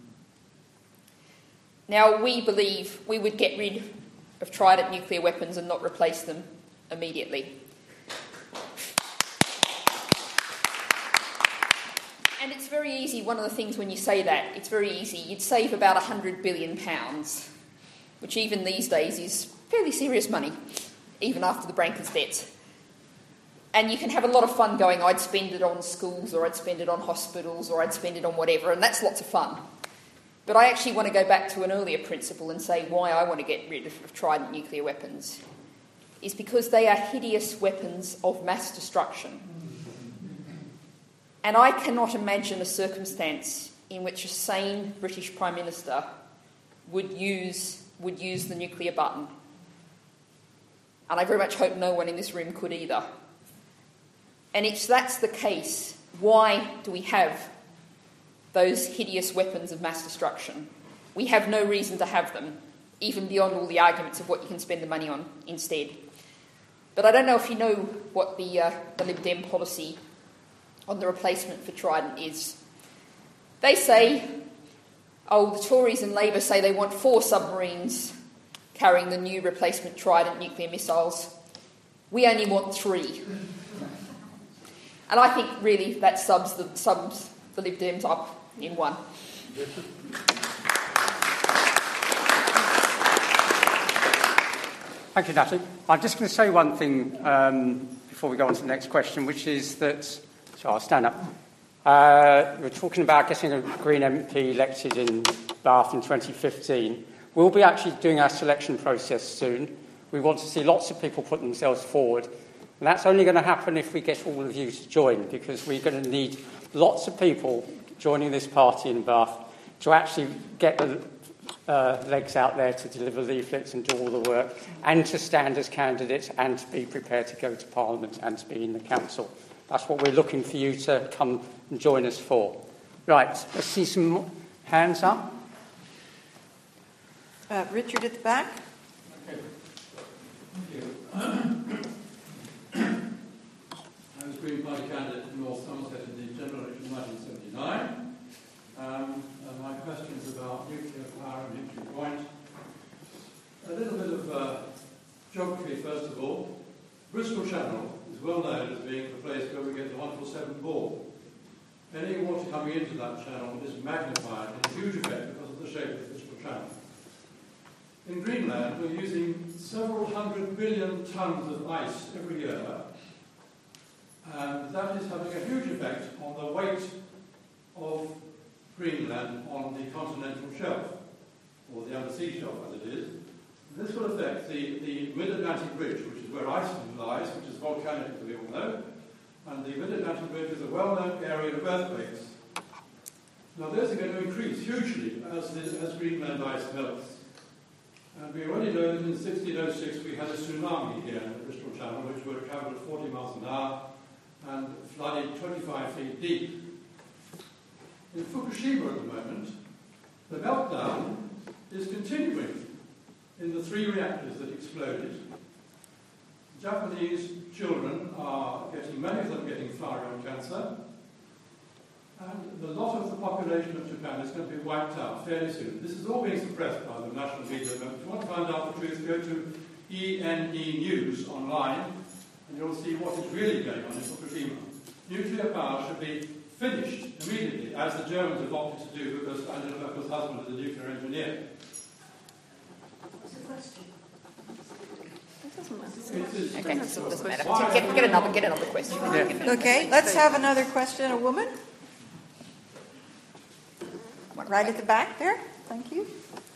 Now, we believe we would get rid of Trident nuclear weapons and not replace them immediately. And it's very easy, one of the things when you say that, it's very easy. You'd save about one hundred billion pounds, which even these days is fairly serious money, even after the Branker's debts. And you can have a lot of fun going, I'd spend it on schools, or I'd spend it on hospitals, or I'd spend it on whatever, and that's lots of fun. But I actually want to go back to an earlier principle and say why I want to get rid of Trident nuclear weapons is because they are hideous weapons of mass destruction. And I cannot imagine a circumstance in which a sane British Prime Minister would use, would use the nuclear button. And I very much hope no one in this room could either. And if that's the case, why do we have those hideous weapons of mass destruction? We have no reason to have them, even beyond all the arguments of what you can spend the money on instead. But I don't know if you know what the, uh, the Lib Dem policy on the replacement for Trident is. They say, oh, the Tories and Labour say they want four submarines carrying the new replacement Trident nuclear missiles. We only want three. And I think really that subs the, sums the Lib Dems up in one. Thank you, Natalie. I'm just going to say one thing um, before we go on to the next question, which is that, so I'll stand up. Uh, we're talking about getting a Green M P elected in Bath in twenty fifteen. We'll be actually doing our selection process soon. We want to see lots of people put themselves forward. And that's only going to happen if we get all of you to join, because we're going to need lots of people joining this party in Bath to actually get the uh, legs out there to deliver leaflets and do all the work, and to stand as candidates and to be prepared to go to Parliament and to be in the Council. That's what we're looking for you to come and join us for. Right, let's see some hands up. Uh, Richard at the back. Okay. Thank you. I was Green Party candidate in North Somerset in the general election of nineteen seventy-nine. Um, and my question is about nuclear power and Hinkley Point. A little bit of uh, geography, first of all. Bristol Channel is well known as being the place where we get the one forty-seven ball. Any water coming into that channel is magnified in a huge effect because of the shape of Bristol Channel. In Greenland, we're using several hundred billion tonnes of ice every year, and that is having a huge effect on the weight of Greenland on the continental shelf, or the undersea shelf as it is. And this will affect the, the Mid-Atlantic Ridge, which is where Iceland lies, which is volcanic, as we all know, and the Mid-Atlantic Ridge is a well-known area of earthquakes. Now those are going to increase hugely as, the, as Greenland ice melts. And we already know that in sixteen oh six we had a tsunami here in the Bristol Channel, which would have travelled at forty miles an hour and flooded twenty-five feet deep. In Fukushima at the moment, the meltdown is continuing in the three reactors that exploded. Japanese children are getting, many of them getting flowering cancer, and the lot of the population of Japan is going to be wiped out fairly soon. This is all being suppressed by the national media. But if you want to find out the truth, go to E N E News online, and you'll see what is really going on in Fukushima. Nuclear power should be finished immediately, as the Germans have opted to do, because Angela Merkel's husband is a nuclear engineer. What's the question? Okay, so it doesn't matter. Get, get another, get another question. Yeah. Okay, let's have another question. A woman? Right at the back there. Thank you.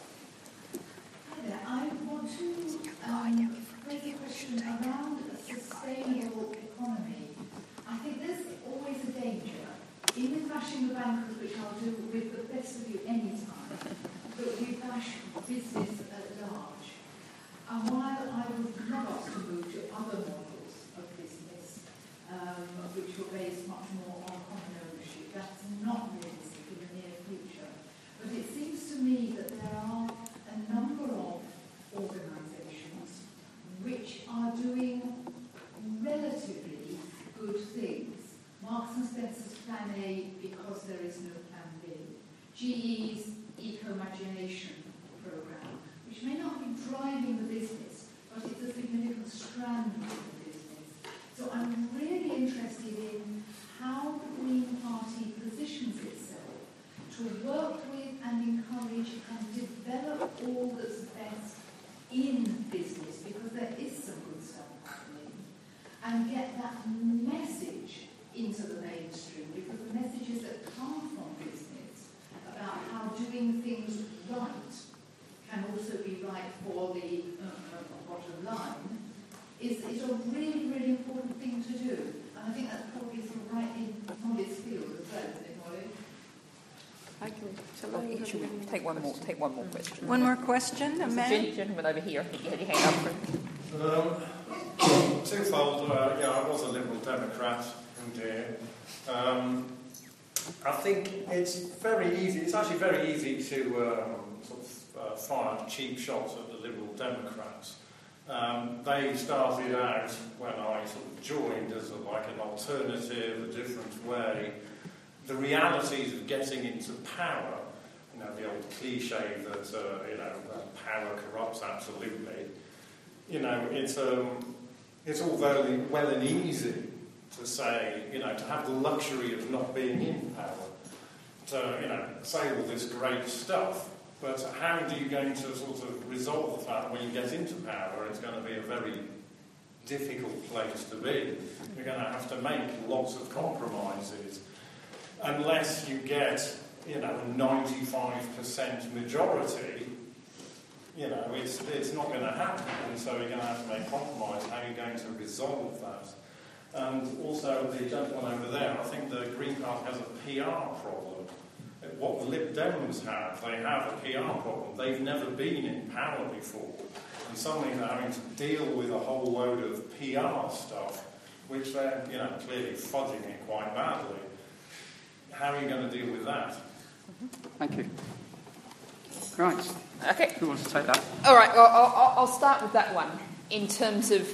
Hi there. I want to um, raise a question around a sustainable economy. I think there's always a danger in with bashing the bankers, which I'll do with the best of you anytime, but we bash business at large. And while I would love us to move to other models of business, um, which were based much more on common ownership, that's not realistic in the near future. But it seems to me that there are a number of organisations which are doing relatively good things. Marks and Spencer's Plan A, because there is no Plan B. G E's Eco-Imagination programme, which may not be driving the business, but it's a significant strand of the business. So I'm really interested in how the Green Party positions itself to work with and encourage and develop all that's best in business, because there is some good stuff happening, and get that message into the mainstream, because the messages that come from business about how doing things right can also be right for the uh, bottom line is, is a really, really important thing to do. And I think that's probably sort of right in Molly's field as well, isn't it, Molly? I can Should we take one more? Take one more question. One more question, a man. Gen- gentleman over here. I think you had your hand up. For... Um, twofold. Uh, yeah, I was a Liberal Democrat. Oh dear. Um, I think it's very easy. It's actually very easy to um, sort of uh, fire cheap shots at the Liberal Democrats. Um, they started out when I sort of joined as a, like an alternative, a different way. The realities of getting into power, you know, the old cliche that, uh, you know, uh, power corrupts absolutely. You know, it's, um, it's all very well and easy to say, you know, to have the luxury of not being in power, to, you know, say all this great stuff. But how are you going to sort of resolve the fact that when you get into power, it's going to be a very difficult place to be? You're going to have to make lots of compromises. Unless you get, you know, a ninety-five percent majority, you know, it's it's not going to happen. And so you're going to have to make compromise. How are you going to resolve that? And also, the gentleman over there, I think the Green Party has a P R problem. What the Lib Dems have, they have a P R problem. They've never been in power before. And suddenly they're having to deal with a whole load of P R stuff, which they're, you know, clearly fudging it quite badly. How are you going to deal with that? Thank you. Right. Okay. Who wants to take that? All right. Well, I'll, I'll start with that one in terms of.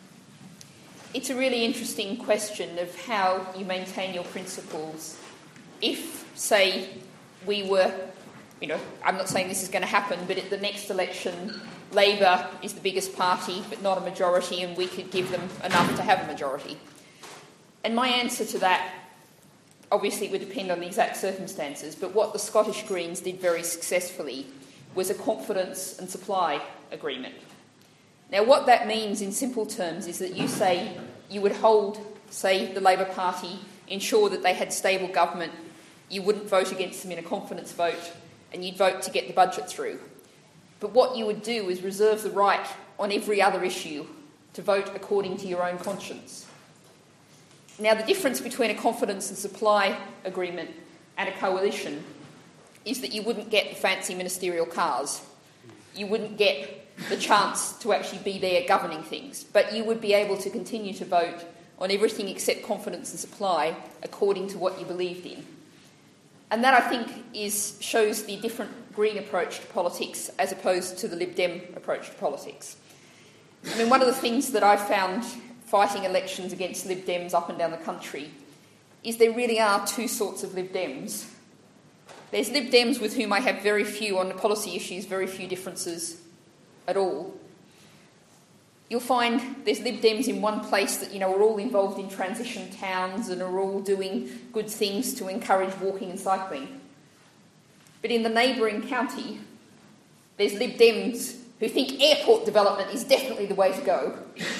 It's a really interesting question of how you maintain your principles. If, say, we were, you know, I'm not saying this is going to happen, but at the next election, Labour is the biggest party, but not a majority, and we could give them enough to have a majority. And my answer to that, obviously, would depend on the exact circumstances, but what the Scottish Greens did very successfully was a confidence and supply agreement. Now, what that means in simple terms is that you say you would hold, say, the Labour Party, ensure that they had stable government, you wouldn't vote against them in a confidence vote, and you'd vote to get the budget through. But what you would do is reserve the right on every other issue to vote according to your own conscience. Now, the difference between a confidence and supply agreement and a coalition is that you wouldn't get the fancy ministerial cars. You wouldn't get the chance to actually be there governing things, but you would be able to continue to vote on everything except confidence and supply according to what you believed in. And that, I think, is shows the different Green approach to politics as opposed to the Lib Dem approach to politics. I mean, one of the things that I've found fighting elections against Lib Dems up and down the country is there really are two sorts of Lib Dems. There's Lib Dems with whom I have very few, on the policy issues, very few differences at all. You'll find there's Lib Dems in one place that, you know, are all involved in transition towns and are all doing good things to encourage walking and cycling. But in the neighbouring county, there's Lib Dems who think airport development is definitely the way to go.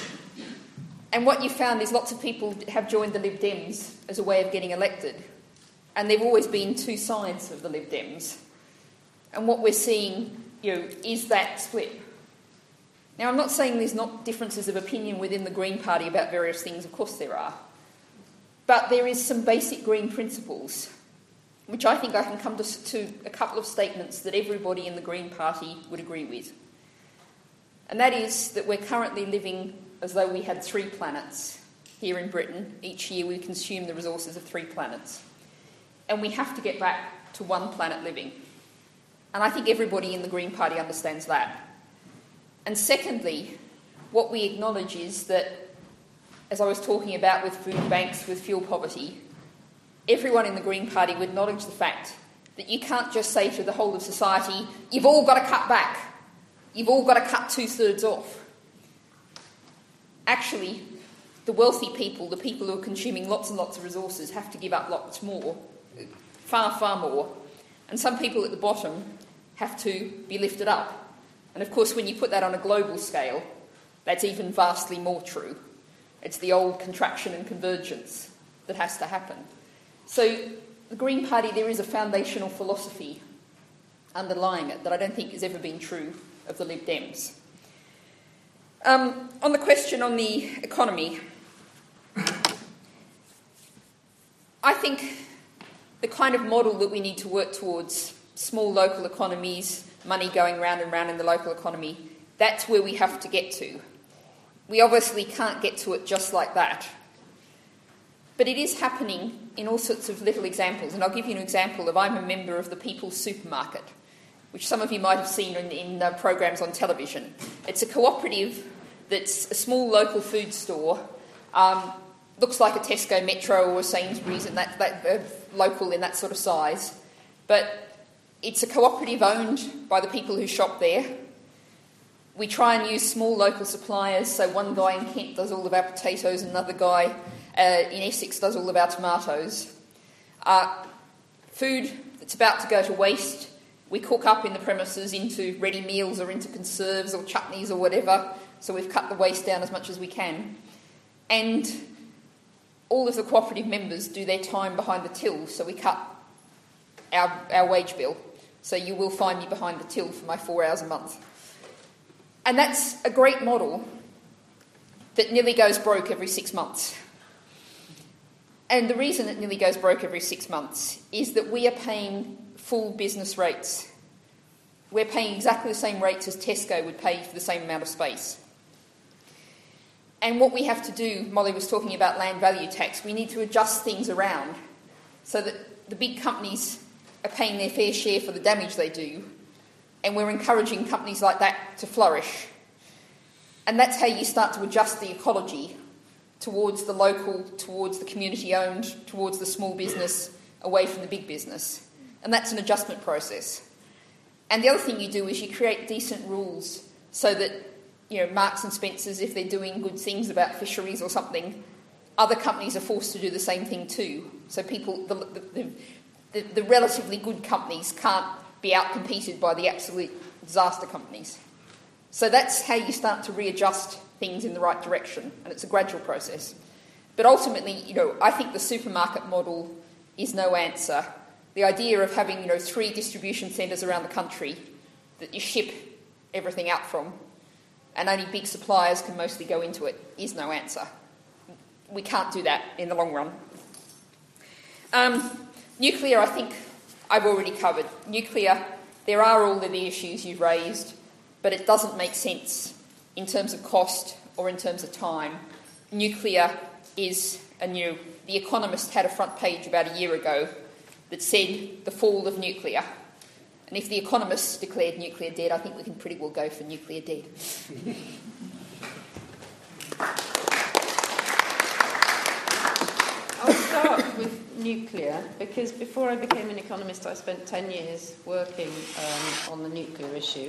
And what you found is lots of people have joined the Lib Dems as a way of getting elected. And there have always been two sides of the Lib Dems. And what we're seeing, you know, is that split. Now, I'm not saying there's not differences of opinion within the Green Party about various things. Of course there are. But there is some basic Green principles, which I think I can come to, to a couple of statements that everybody in the Green Party would agree with. And that is that we're currently living as though we had three planets here in Britain. Each year we consume the resources of three planets. And we have to get back to one planet living. And I think everybody in the Green Party understands that. And secondly, what we acknowledge is that, as I was talking about with food banks, with fuel poverty, everyone in the Green Party would acknowledge the fact that you can't just say to the whole of society, you've all got to cut back. You've all got to cut two-thirds off. Actually, the wealthy people, the people who are consuming lots and lots of resources, have to give up lots more, far, far more. And some people at the bottom have to be lifted up. And of course, when you put that on a global scale, that's even vastly more true. It's the old contraction and convergence that has to happen. So the Green Party, there is a foundational philosophy underlying it that I don't think has ever been true of the Lib Dems. Um, on the question on the economy, I think the kind of model that we need to work towards, small local economies, money going round and round in the local economy, that's where we have to get to. We obviously can't get to it just like that. But it is happening in all sorts of little examples. And I'll give you an example of I'm a member of the People's Supermarket, which some of you might have seen in, in uh, programmes on television. It's a cooperative that's a small local food store, um, looks like a Tesco Metro or a Sainsbury's, and that, that uh, local in that sort of size. But it's a cooperative owned by the people who shop there. We try and use small local suppliers, so one guy in Kent does all of our potatoes, and another guy uh, in Essex does all of our tomatoes. Uh, food that's about to go to waste, we cook up in the premises into ready meals or into conserves or chutneys or whatever, so we've cut the waste down as much as we can. And all of the cooperative members do their time behind the till, so we cut our, our wage bill. So you will find me behind the till for my four hours a month. And that's a great model that nearly goes broke every six months. And the reason it nearly goes broke every six months is that we are paying full business rates. We're paying exactly the same rates as Tesco would pay for the same amount of space. And what we have to do, Molly was talking about land value tax, we need to adjust things around so that the big companies are paying their fair share for the damage they do, and we're encouraging companies like that to flourish. And that's how you start to adjust the ecology towards the local, towards the community-owned, towards the small business, away from the big business. And that's an adjustment process. And the other thing you do is you create decent rules so that, you know, Marks and Spencer's, if they're doing good things about fisheries or something, other companies are forced to do the same thing too. So people, the, the, the The, the relatively good companies can't be outcompeted by the absolute disaster companies. So that's how you start to readjust things in the right direction, and it's a gradual process. But ultimately, you know, I think the supermarket model is no answer. The idea of having, you know, three distribution centres around the country that you ship everything out from, and only big suppliers can mostly go into it, is no answer. We can't do that in the long run. Um, Nuclear, I think I've already covered. Nuclear, there are all of the issues you've raised, but it doesn't make sense in terms of cost or in terms of time. Nuclear is a new... The Economist had a front page about a year ago that said the fall of nuclear. And if The Economist declared nuclear dead, I think we can pretty well go for nuclear dead. I'll start with nuclear, because before I became an economist, I spent ten years working um, on the nuclear issue.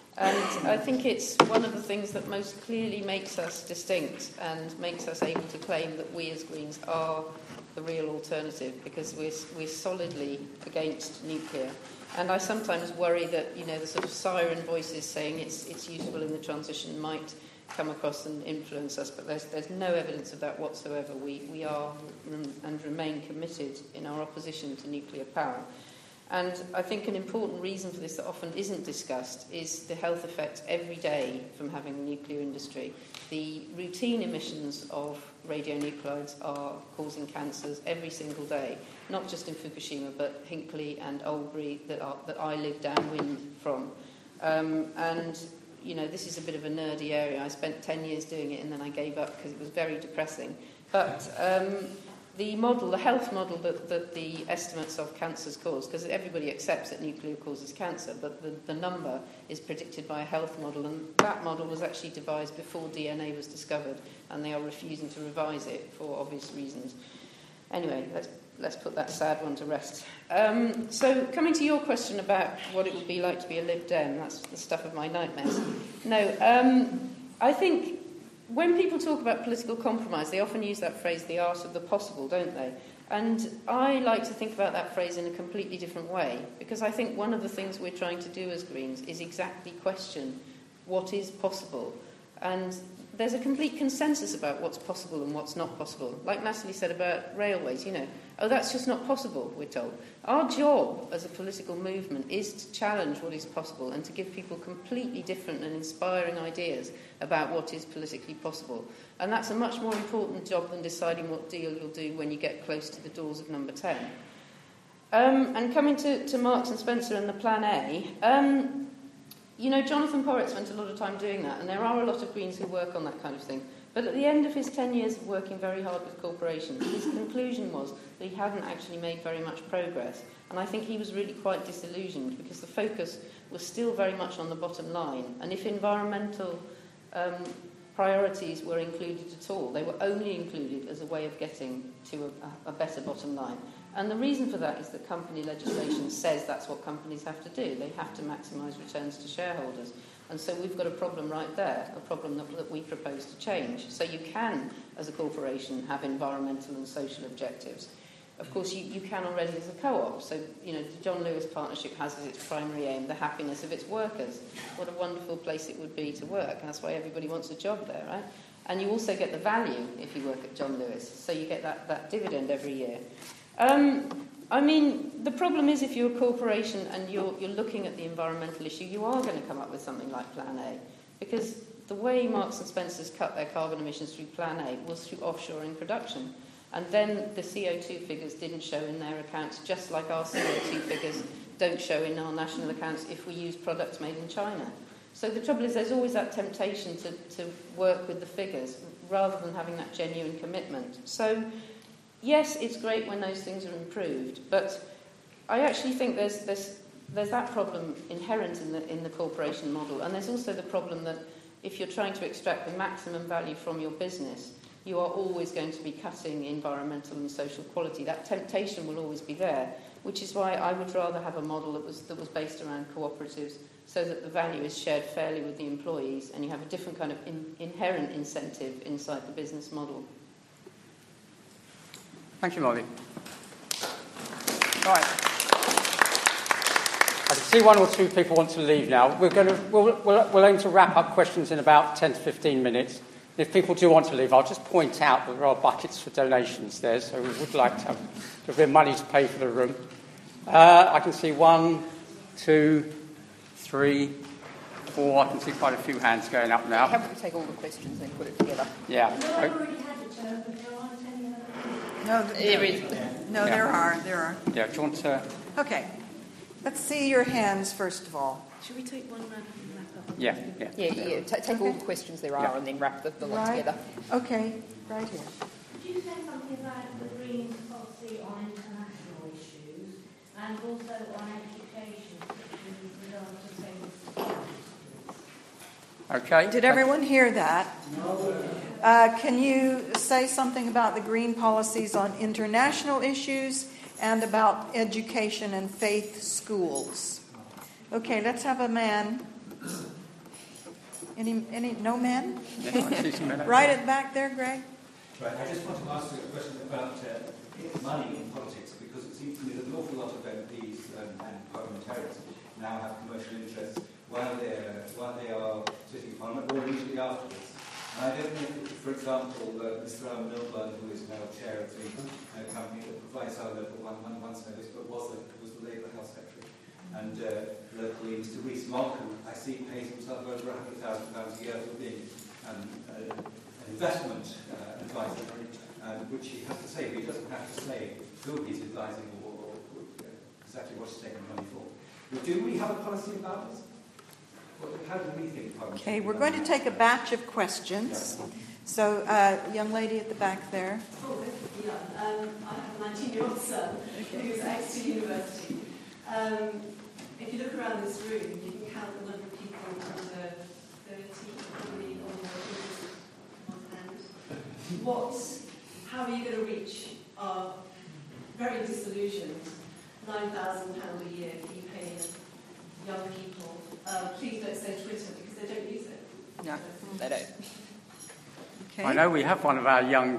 And I think it's one of the things that most clearly makes us distinct and makes us able to claim that we as Greens are the real alternative, because we're, we're solidly against nuclear. And I sometimes worry that, you know, the sort of siren voices saying it's, it's useful in the transition might come across and influence us, but there's, there's no evidence of that whatsoever. We, we are and remain committed in our opposition to nuclear power. And I think an important reason for this that often isn't discussed is the health effects every day from having the nuclear industry. The routine emissions of radionuclides are causing cancers every single day, not just in Fukushima, but Hinkley and Albury that, are, that I live downwind from. Um, and, you know, this is a bit of a nerdy area. I spent ten years doing it and then I gave up because it was very depressing. But... Um, The model, the health model that, that the estimates of cancers cause, because everybody accepts that nuclear causes cancer, but the, the number is predicted by a health model, and that model was actually devised before D N A was discovered, and they are refusing to revise it for obvious reasons. Anyway, let's, let's put that sad one to rest. Um, so, coming to your question about what it would be like to be a Lib Dem, that's the stuff of my nightmares. No, um, I think... When people talk about political compromise, they often use that phrase, the art of the possible, don't they? And I like to think about that phrase in a completely different way, because I think one of the things we're trying to do as Greens is exactly question what is possible. And there's a complete consensus about what's possible and what's not possible. Like Natalie said about railways, you know, oh, that's just not possible, we're told. Our job as a political movement is to challenge what is possible and to give people completely different and inspiring ideas about what is politically possible. And that's a much more important job than deciding what deal you'll do when you get close to the doors of number ten. Um, and coming to, to Marks and Spencer and the Plan A, um, you know, Jonathan Porritt spent a lot of time doing that, and there are a lot of Greens who work on that kind of thing. But at the end of his ten years of working very hard with corporations, his conclusion was that he hadn't actually made very much progress. And I think he was really quite disillusioned, because the focus was still very much on the bottom line. And if environmental um, priorities were included at all, they were only included as a way of getting to a, a better bottom line. And the reason for that is that company legislation says that's what companies have to do. They have to maximise returns to shareholders. And so we've got a problem right there, a problem that, that we propose to change. So you can, as a corporation, have environmental and social objectives. Of course, you, you can already as a co-op. So, you know, the John Lewis Partnership has as its primary aim the happiness of its workers. What a wonderful place it would be to work. And that's why everybody wants a job there, right? And you also get the value if you work at John Lewis. So you get that, that dividend every year. Um, I mean, the problem is if you're a corporation and you're, you're looking at the environmental issue, you are going to come up with something like Plan A. Because the way Marks and Spencer's cut their carbon emissions through Plan A was through offshoring production. And then the C O two figures didn't show in their accounts, just like our C O two figures don't show in our national accounts if we use products made in China. So the trouble is there's always that temptation to, to work with the figures rather than having that genuine commitment. So, yes, it's great when those things are improved, but I actually think there's, there's, there's that problem inherent in the, in the corporation model, and there's also the problem that if you're trying to extract the maximum value from your business, you are always going to be cutting environmental and social quality. That temptation will always be there, which is why I would rather have a model that was, that was based around cooperatives so that the value is shared fairly with the employees and you have a different kind of in, inherent incentive inside the business model. Thank you, Molly. Right. I can see one or two people want to leave now. We're going to, we'll, we'll, we'll aim to wrap up questions in about ten to fifteen minutes. If people do want to leave, I'll just point out that there are buckets for donations there, so we would like to have a bit of money to pay for the room. Uh, I can see one, two, three, four. I can see quite a few hands going up now. How about we take all the questions and put it together? Yeah. No, I already had the turn, but there aren't any other. No, There is. No, Yeah. there are. There are. Yeah, do you want to... Okay. Let's see your hands first of all. Should we take one round and wrap up? Yeah, yeah. Yeah, yeah. T- take all the questions there are Yeah. and then wrap the, the lot Right. together. Okay, right here. Could you say something about the Green policy on international issues and also on education with regard to things? Okay. Did everyone hear that? Uh, can you say something about the Green policies on international issues and about education and faith schools? Okay, let's have a man. Any, any, no men? Yeah, I see some men. Right at the back there, Greg. Right, I just want to ask you a question about uh, money in politics, because it seems to me that an awful lot of M Ps um, and parliamentarians now have commercial interests while they're while they are sitting in Parliament, or usually afterwards. And I don't know if, for example, uh, Mister Alan Milburn, who is now chair of the uh, company that provides our local one one one service, but was the, was the Labour Health Secretary, and uh, locally Mister Rhys Malcolm, I see, pays himself over one hundred thousand pounds a year for being um, uh, an investment uh, advisor, um, which he has to say, but he doesn't have to say who he's advising or, or, or uh, exactly what he's taking the money for. But do we have a policy about this? What, how do we think? Okay, we're going to take a batch of questions. So, uh, young lady at the back there. Oh, yeah. Um, I have a nineteen-year-old son who's at Exeter University. Um, if you look around this room, you can count the number of people under thirty probably on your fingers on hand. What, how are you going to reach our very disillusioned nine thousand pounds a year fee paying young people? Um, please don't say Twitter because they don't use it. No, they don't. Okay. I know we have one of our young...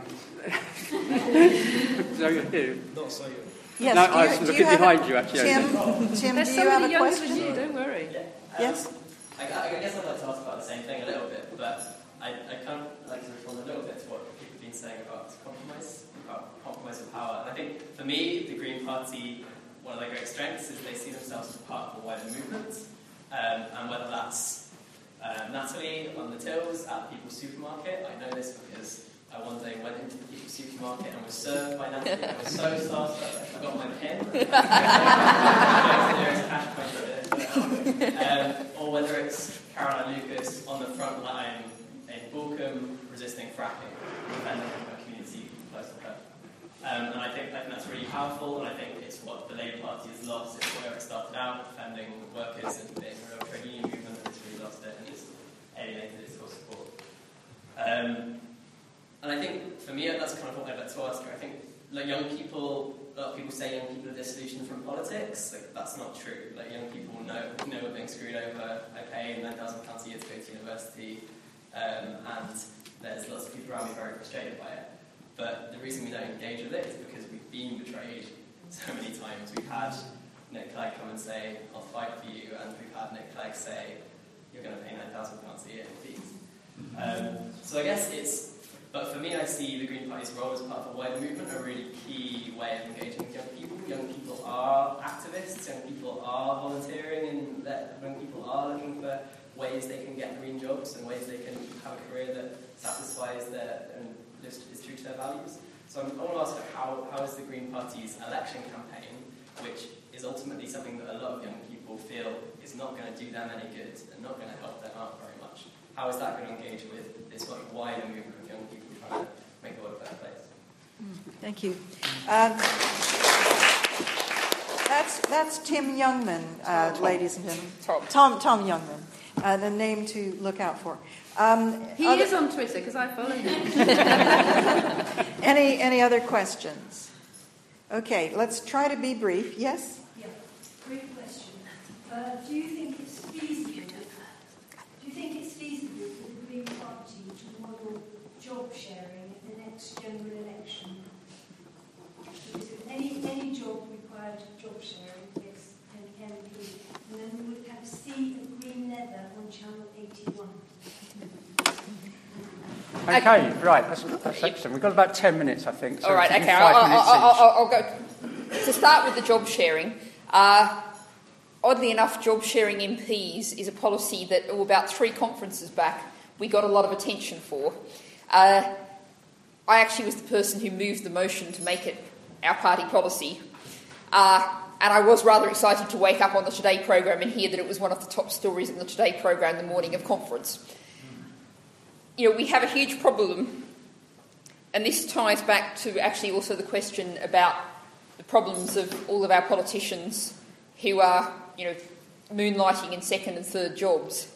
so you Not so young. Yes, No, do I you- was do looking you have behind a- you, actually. Tim, Tim, There's do you have somebody a younger question? than you, don't worry. Yeah. Um, Yes? I, I guess I'd like to ask about the same thing a little bit, but I, I kind of like to respond a little bit to what people have been saying about compromise, about compromise of power. And I think, for me, the Green Party, one of their great strengths is they see themselves as part of a wider movement, um, and whether that's um, Natalie on the tills at the People's Supermarket. I know this because I one day went into the People's Supermarket and was served by Natalie. I was so starstruck I forgot my pen. There is a cash counter there. Um, or whether it's Caroline Lucas on the front line in Borkum resisting fracking, defending a community close to her. Um, and I think, I think that's really powerful, and I think it's what the Labour Party has lost. It's where it started out, defending workers and being a real trade union movement, and it's really lost it and it's alienated its full support. Um, and I think, for me, that's kind of what I'd like to ask her. I think, like, young people, a lot of people say young people are disillusioned from politics. Like, that's not true. Like, young people know, know we're being screwed over. I pay nine thousand pounds a year to go to university, um, and there's lots of people around me very frustrated by it. But the reason we don't engage with it is because we've been betrayed so many times. We've had Nick Clegg come and say, I'll fight for you, and we've had Nick Clegg say, you're going to pay nine thousand pounds a year in fees. Um, so I guess it's... But for me, I see the Green Party's role as part of a wider movement, a really key way of engaging with young people. Young people are activists, young people are volunteering, and that young people are looking for ways they can get green jobs and ways they can have a career that satisfies their and is, is true to their values. So I'm, I want to ask her, how, how is the Green Party's election campaign, which is ultimately something that a lot of young people feel is not going to do them any good and not going to help them out very much, how is that going to engage with this much wider movement of young people trying to make the world a better place? Thank you. Um, that's that's Tim Youngman, uh, Tom. ladies and gentlemen. Tom. Tom, Tom Youngman, uh, the name to look out for. Um, He other- is on Twitter because I follow him. any any other questions? Okay, let's try to be brief. Yes? Yeah, brief question. Uh, do you think it's feasible? Do you think it's feasible for the Green Party to model job sharing at the next general election? Because if any any job required job sharing gets an M P, and then we would have to see a green leather on Channel eighty-one. Okay, right, that's, that's excellent. We've got about ten minutes, I think. So All right, give me okay. five I'll, I'll, minutes I'll, each. I'll, I'll go. To start with the job sharing, uh, oddly enough, job sharing M Ps is a policy that, oh, about three conferences back, we got a lot of attention for. Uh, I actually was the person who moved the motion to make it our party policy. Uh, and I was rather excited to wake up on the Today programme and hear that it was one of the top stories in the Today programme the morning of conference. You know, we have a huge problem, and this ties back to actually also the question about the problems of all of our politicians who are, you know, moonlighting in second and third jobs.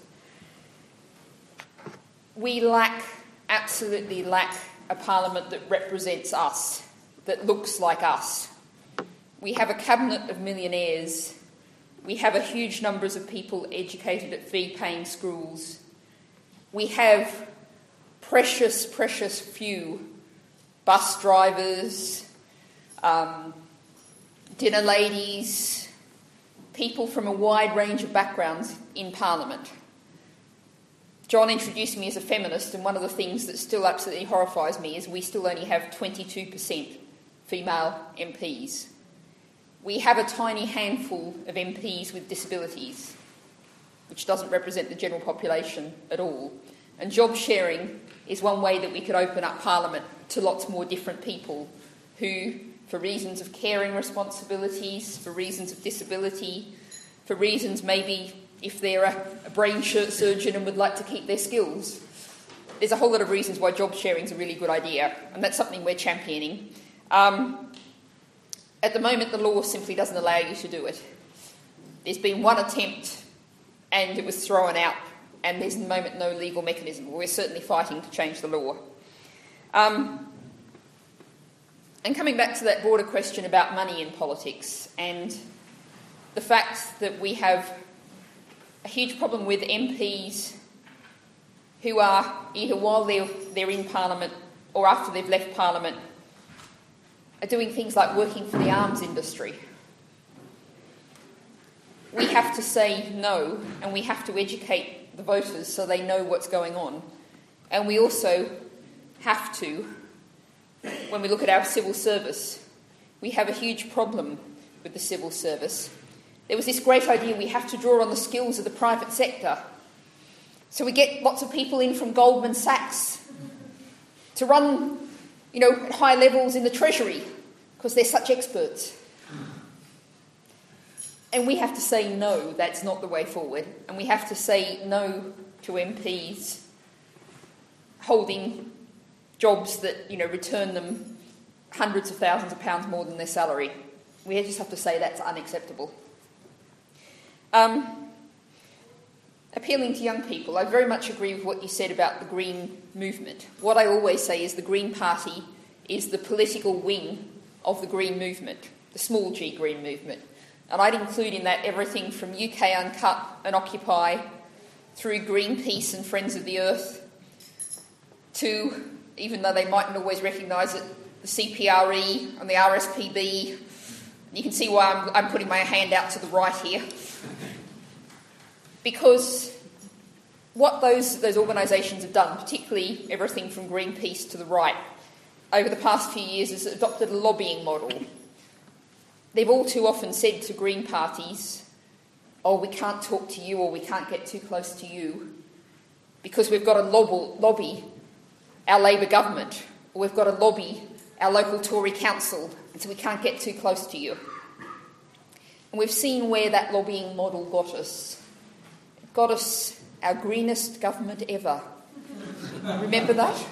We lack, absolutely lack, a parliament that represents us, that looks like us. We have a cabinet of millionaires. We have a huge numbers of people educated at fee-paying schools. We have precious, precious few bus drivers, um, dinner ladies, people from a wide range of backgrounds in Parliament. John introduced me as a feminist, and one of the things that still absolutely horrifies me is we still only have twenty-two percent female M Ps. We have a tiny handful of M Ps with disabilities, which doesn't represent the general population at all. And job sharing is one way that we could open up Parliament to lots more different people who, for reasons of caring responsibilities, for reasons of disability, for reasons maybe if they're a, a brain surgeon and would like to keep their skills. There's a whole lot of reasons why job sharing is a really good idea, and that's something we're championing. Um, at the moment, the law simply doesn't allow you to do it. There's been one attempt, and it was thrown out, and there's at the moment no legal mechanism. We're certainly fighting to change the law. Um, and coming back to that broader question about money in politics, and the fact that we have a huge problem with M Ps who are, either while they're, they're in Parliament or after they've left Parliament, are doing things like working for the arms industry. We have to say no, and we have to educate the voters so they know what's going on. And we also have to, when we look at our civil service, we have a huge problem with the civil service. There was this great idea we have to draw on the skills of the private sector. So we get lots of people in from Goldman Sachs to run, you know, at high levels in the Treasury because they're such experts. And we have to say no, that's not the way forward. And we have to say no to M Ps holding jobs that, you know, return them hundreds of thousands of pounds more than their salary. We just have to say that's unacceptable. Um, appealing to young people, I very much agree with what you said about the Green movement. What I always say is the Green Party is the political wing of the Green movement, the small g Green movement. And I'd include in that everything from U K Uncut and Occupy through Greenpeace and Friends of the Earth to, even though they mightn't always recognise it, the C P R E and the R S P B. You can see why I'm, I'm putting my hand out to the right here. Because what those, those organisations have done, particularly everything from Greenpeace to the right, over the past few years is adopted a lobbying model. They've all too often said to Green parties, oh, we can't talk to you or we can't get too close to you because we've got to lob- lobby our Labor government, or we've got to lobby our local Tory council, and so we can't get too close to you. And we've seen where that lobbying model got us. It got us our greenest government ever. Remember that?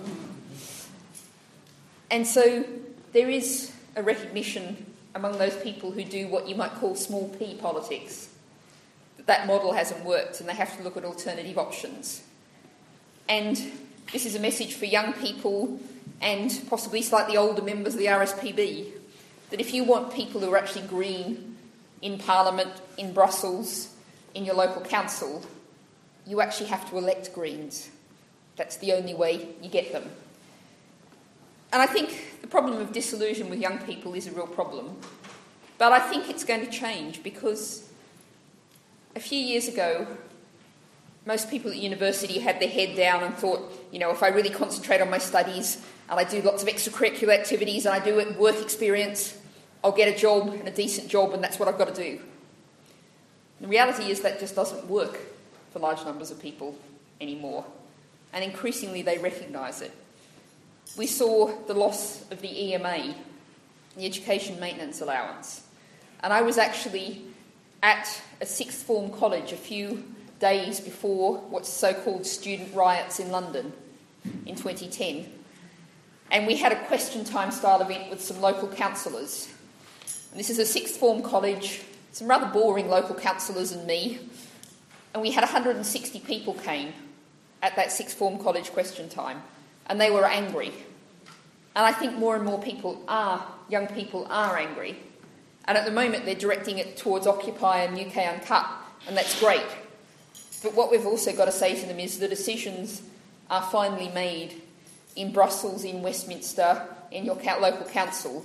And so there is a recognition among those people who do what you might call small p politics, that that model hasn't worked and they have to look at alternative options. And this is a message for young people and possibly slightly older members of the R S P B, that if you want people who are actually green in Parliament, in Brussels, in your local council, you actually have to elect Greens. That's the only way you get them. And I think the problem of disillusion with young people is a real problem. But I think it's going to change because a few years ago, most people at university had their head down and thought, you know, if I really concentrate on my studies and I do lots of extracurricular activities and I do it work experience, I'll get a job and a decent job and that's what I've got to do. The reality is that just doesn't work for large numbers of people anymore. And increasingly they recognise it. We saw the loss of the E M A the Education Maintenance Allowance. And I was actually at a sixth form college a few days before what's so-called student riots in London in twenty ten. And we had a question time style event with some local councillors. And this is a sixth form college, some rather boring local councillors and me. And we had one hundred sixty people came at that sixth form college question time. And they were angry. And I think more and more people are, young people are angry. And at the moment they're directing it towards Occupy and U K Uncut. And that's great. But what we've also got to say to them is the decisions are finally made in Brussels, in Westminster, in your local council.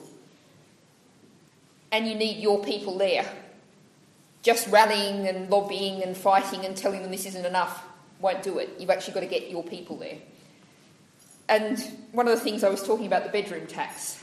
And you need your people there. Just rallying and lobbying and fighting and telling them this isn't enough won't do it. You've actually got to get your people there. And one of the things I was talking about, the bedroom tax.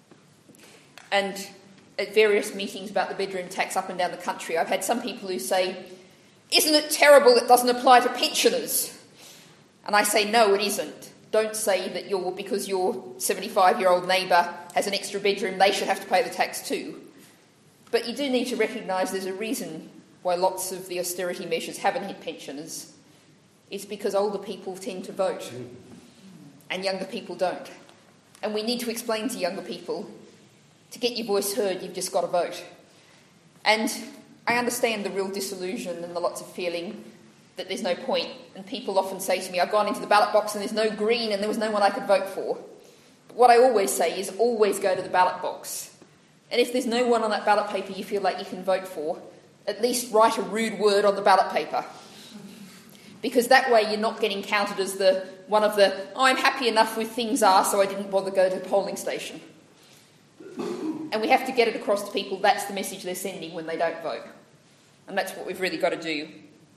And at various meetings about the bedroom tax up and down the country, I've had some people who say, isn't it terrible it doesn't apply to pensioners? And I say, no, it isn't. Don't say that you're, because your seventy-five-year-old neighbour has an extra bedroom, they should have to pay the tax too. But you do need to recognise there's a reason why lots of the austerity measures haven't hit pensioners. It's because older people tend to vote and younger people don't. And we need to explain to younger people, to get your voice heard, you've just got to vote. And I understand the real disillusion and the lots of feeling that there's no point. And people often say to me, I've gone into the ballot box and there's no Green and there was no one I could vote for. But what I always say is always go to the ballot box. And if there's no one on that ballot paper you feel like you can vote for, at least write a rude word on the ballot paper. Because that way you're not getting counted as the one of the, oh, I'm happy enough with things are, so I didn't bother go to the polling station. And we have to get it across to people that's the message they're sending when they don't vote. And that's what we've really got to do.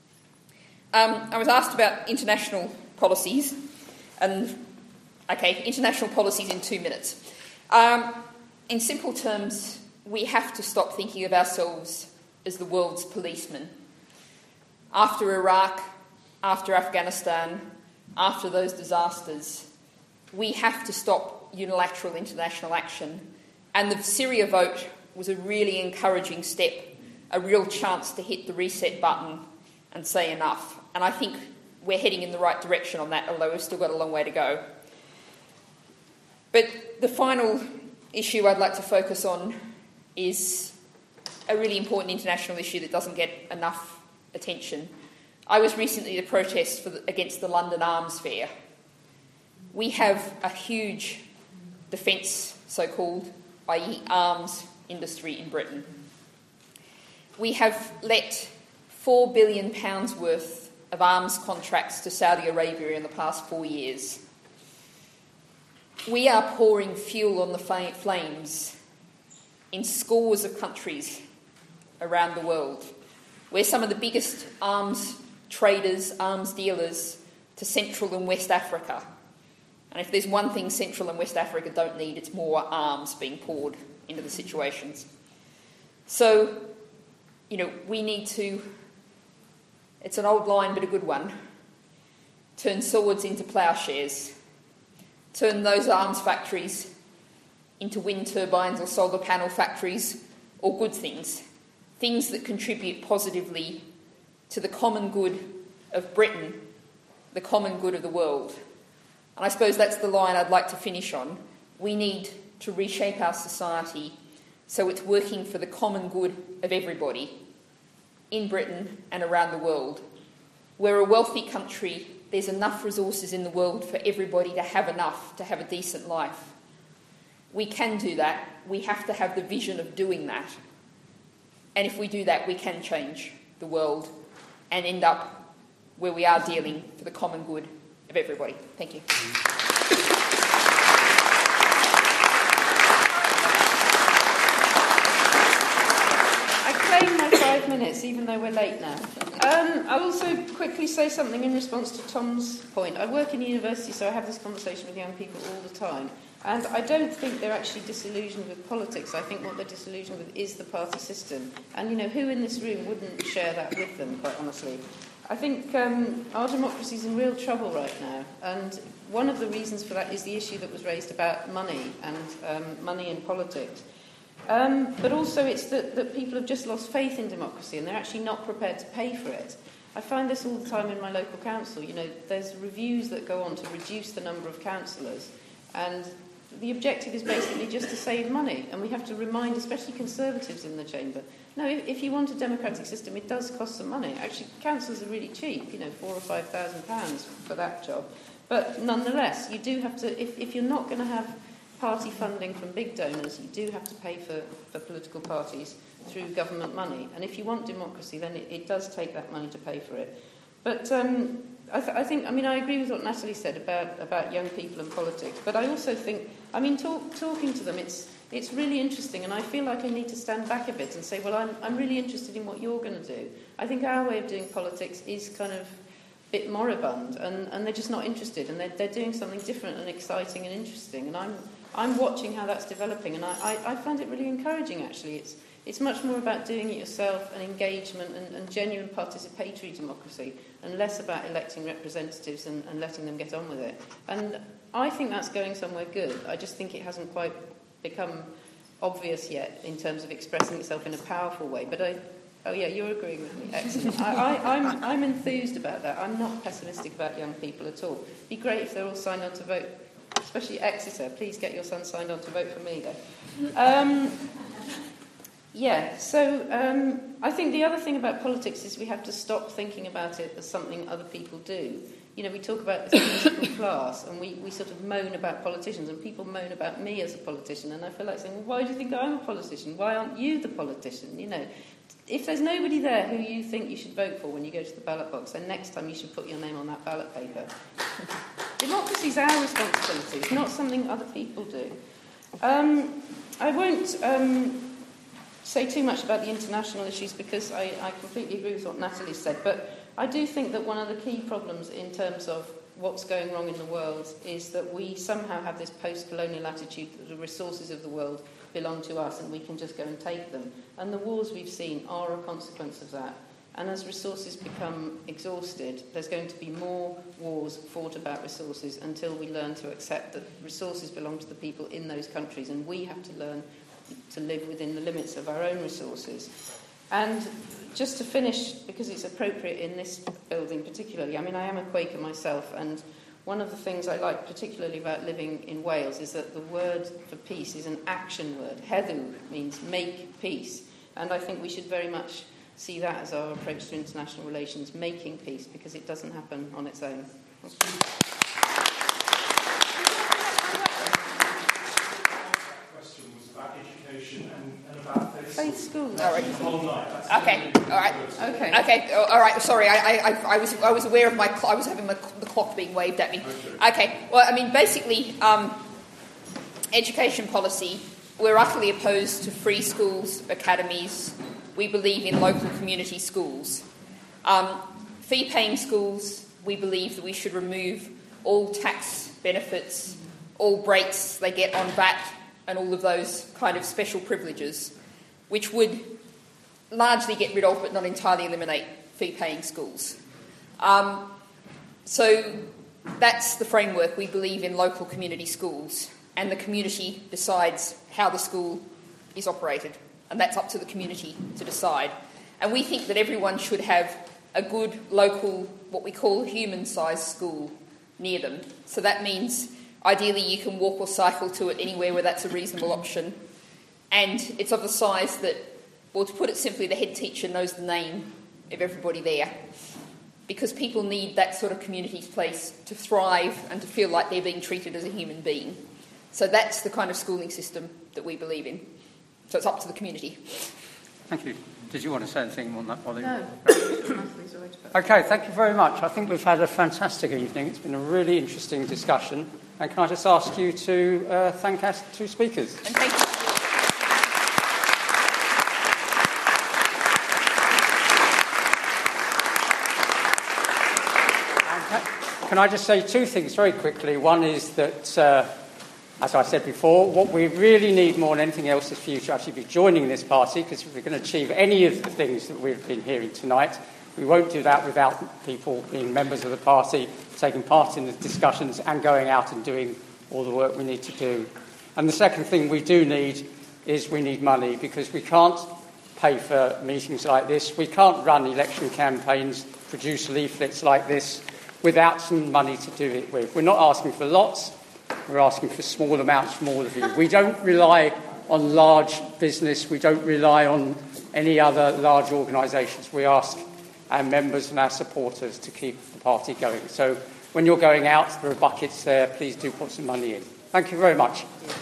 Um, I was asked about international policies. And, okay, international policies in two minutes. Um, in simple terms, we have to stop thinking of ourselves as the world's policemen. After Iraq, after Afghanistan, after those disasters, we have to stop unilateral international action. And the Syria vote was a really encouraging step, a real chance to hit the reset button and say enough. And I think we're heading in the right direction on that, although we've still got a long way to go. But the final issue I'd like to focus on is a really important international issue that doesn't get enough attention. I was recently at a protest for the, against the London Arms Fair. We have a huge defence, so-called, that is arms industry in Britain. We have let four billion pounds worth of arms contracts to Saudi Arabia in the past four years. We are pouring fuel on the flames in scores of countries around the world. We're some of the biggest arms traders, arms dealers to Central and West Africa. And if there's one thing Central and West Africa don't need, it's more arms being poured into the situations. So, you know, we need to, it's an old line but a good one, turn swords into ploughshares, turn those arms factories into wind turbines or solar panel factories or good things, things that contribute positively to the common good of Britain, the common good of the world. And I suppose that's the line I'd like to finish on. We need to reshape our society so it's working for the common good of everybody in Britain and around the world. We're a wealthy country. There's enough resources in the world for everybody to have enough, to have a decent life. We can do that. We have to have the vision of doing that. And if we do that, we can change the world and end up where we are dealing for the common good of everybody. Thank you. I claim my five minutes, even though we're late now. Um, I'll also quickly say something in response to Tom's point. I work in a university, so I have this conversation with young people all the time. And I don't think they're actually disillusioned with politics. I think what they're disillusioned with is the party system. And, you know, who in this room wouldn't share that with them, quite honestly? I think um, our democracy is in real trouble right now. And one of the reasons for that is the issue that was raised about money and um, money in politics. Um, but also it's that, that people have just lost faith in democracy and they're actually not prepared to pay for it. I find this all the time in my local council. You know, there's reviews that go on to reduce the number of councillors, and the objective is basically just to save money. And we have to remind, especially Conservatives in the chamber, no, if, if you want a democratic system, it does cost some money. Actually, councillors are really cheap, you know, four or five thousand pounds for that job. But nonetheless, you do have to, if, if you're not going to have party funding from big donors, you do have to pay for, for political parties through government money. And if you want democracy, then it, it does take that money to pay for it. But um, I, th- I think, I mean, I agree with what Natalie said about, about young people and politics. But I also think, I mean, talk, talking to them, it's it's really interesting. And I feel like I need to stand back a bit and say, well, I'm, I'm really interested in what you're going to do. I think our way of doing politics is kind of a bit moribund, and, and they're just not interested. And they're, they're doing something different and exciting and interesting. And I'm I'm watching how that's developing, and I, I, I find it really encouraging, actually. It's it's much more about doing it yourself and engagement and, and genuine participatory democracy, and less about electing representatives and, and letting them get on with it. And I think that's going somewhere good. I just think it hasn't quite become obvious yet in terms of expressing itself in a powerful way. But I, oh yeah, you're agreeing with me. Excellent. I, I, I'm, I'm enthused about that. I'm not pessimistic about young people at all. It'd be great if they're all signed on to vote. Especially Exeter, please get your son signed on to vote for me, though. Um, yeah, so um, I think the other thing about politics is we have to stop thinking about it as something other people do. You know, we talk about this political class, and we, we sort of moan about politicians, and people moan about me as a politician, and I feel like saying, well, why do you think I'm a politician? Why aren't you the politician? You know, if there's nobody there who you think you should vote for when you go to the ballot box, then next time you should put your name on that ballot paper. Democracy is our responsibility. It's not something other people do. Um, I won't um, say too much about the international issues because I, I completely agree with what Natalie said, but I do think that one of the key problems in terms of what's going wrong in the world is that we somehow have this post-colonial attitude that the resources of the world belong to us and we can just go and take them. And the wars we've seen are a consequence of that. And as resources become exhausted, there's going to be more wars fought about resources until we learn to accept that resources belong to the people in those countries, and we have to learn to live within the limits of our own resources. And just to finish, because it's appropriate in this building particularly, I mean, I am a Quaker myself, and one of the things I like particularly about living in Wales is that the word for peace is an action word. Heddw means make peace. And I think we should very much see that as our approach to international relations, making peace, because it doesn't happen on its own. The question was about education and, and about faith, faith schools. All right. Whole night. That's Okay. really All right. Okay. Okay. All right. Sorry, I, I, I was I was aware of my cl- I was having my, the clock being waved at me. Okay. Okay. Well, I mean, basically, um, education policy. We're utterly opposed to free schools, academies. We believe in local community schools. Um, fee-paying schools, we believe that we should remove all tax benefits, all breaks they get on V A T, and all of those kind of special privileges, which would largely get rid of but not entirely eliminate fee-paying schools. Um, so that's the framework. We believe in local community schools, and the community decides how the school is operated. And that's up to the community to decide. And we think that everyone should have a good local, what we call human-sized school near them. So that means ideally you can walk or cycle to it anywhere where that's a reasonable option. And it's of the size that, well, to put it simply, the head teacher knows the name of everybody there. Because people need that sort of community place to thrive and to feel like they're being treated as a human being. So that's the kind of schooling system that we believe in. So it's up to the community. Thank you. Did you want to say anything on that, Polly? No. Okay, thank you very much. I think we've had a fantastic evening. It's been a really interesting discussion. And can I just ask you to uh, thank our two speakers? And thank you. Can I just say two things very quickly? One is that, uh, as I said before, what we really need more than anything else is for you to actually be joining this party, because if we're going to achieve any of the things that we've been hearing tonight, we won't do that without people being members of the party, taking part in the discussions and going out and doing all the work we need to do. And the second thing we do need is we need money, because we can't pay for meetings like this. We can't run election campaigns, produce leaflets like this without some money to do it with. We're not asking for lots, we're asking for small amounts from all of you. We don't rely on large business, we don't rely on any other large organisations. We ask our members and our supporters to keep the party going. So when you're going out, there are buckets there, please do put some money in. Thank you very much.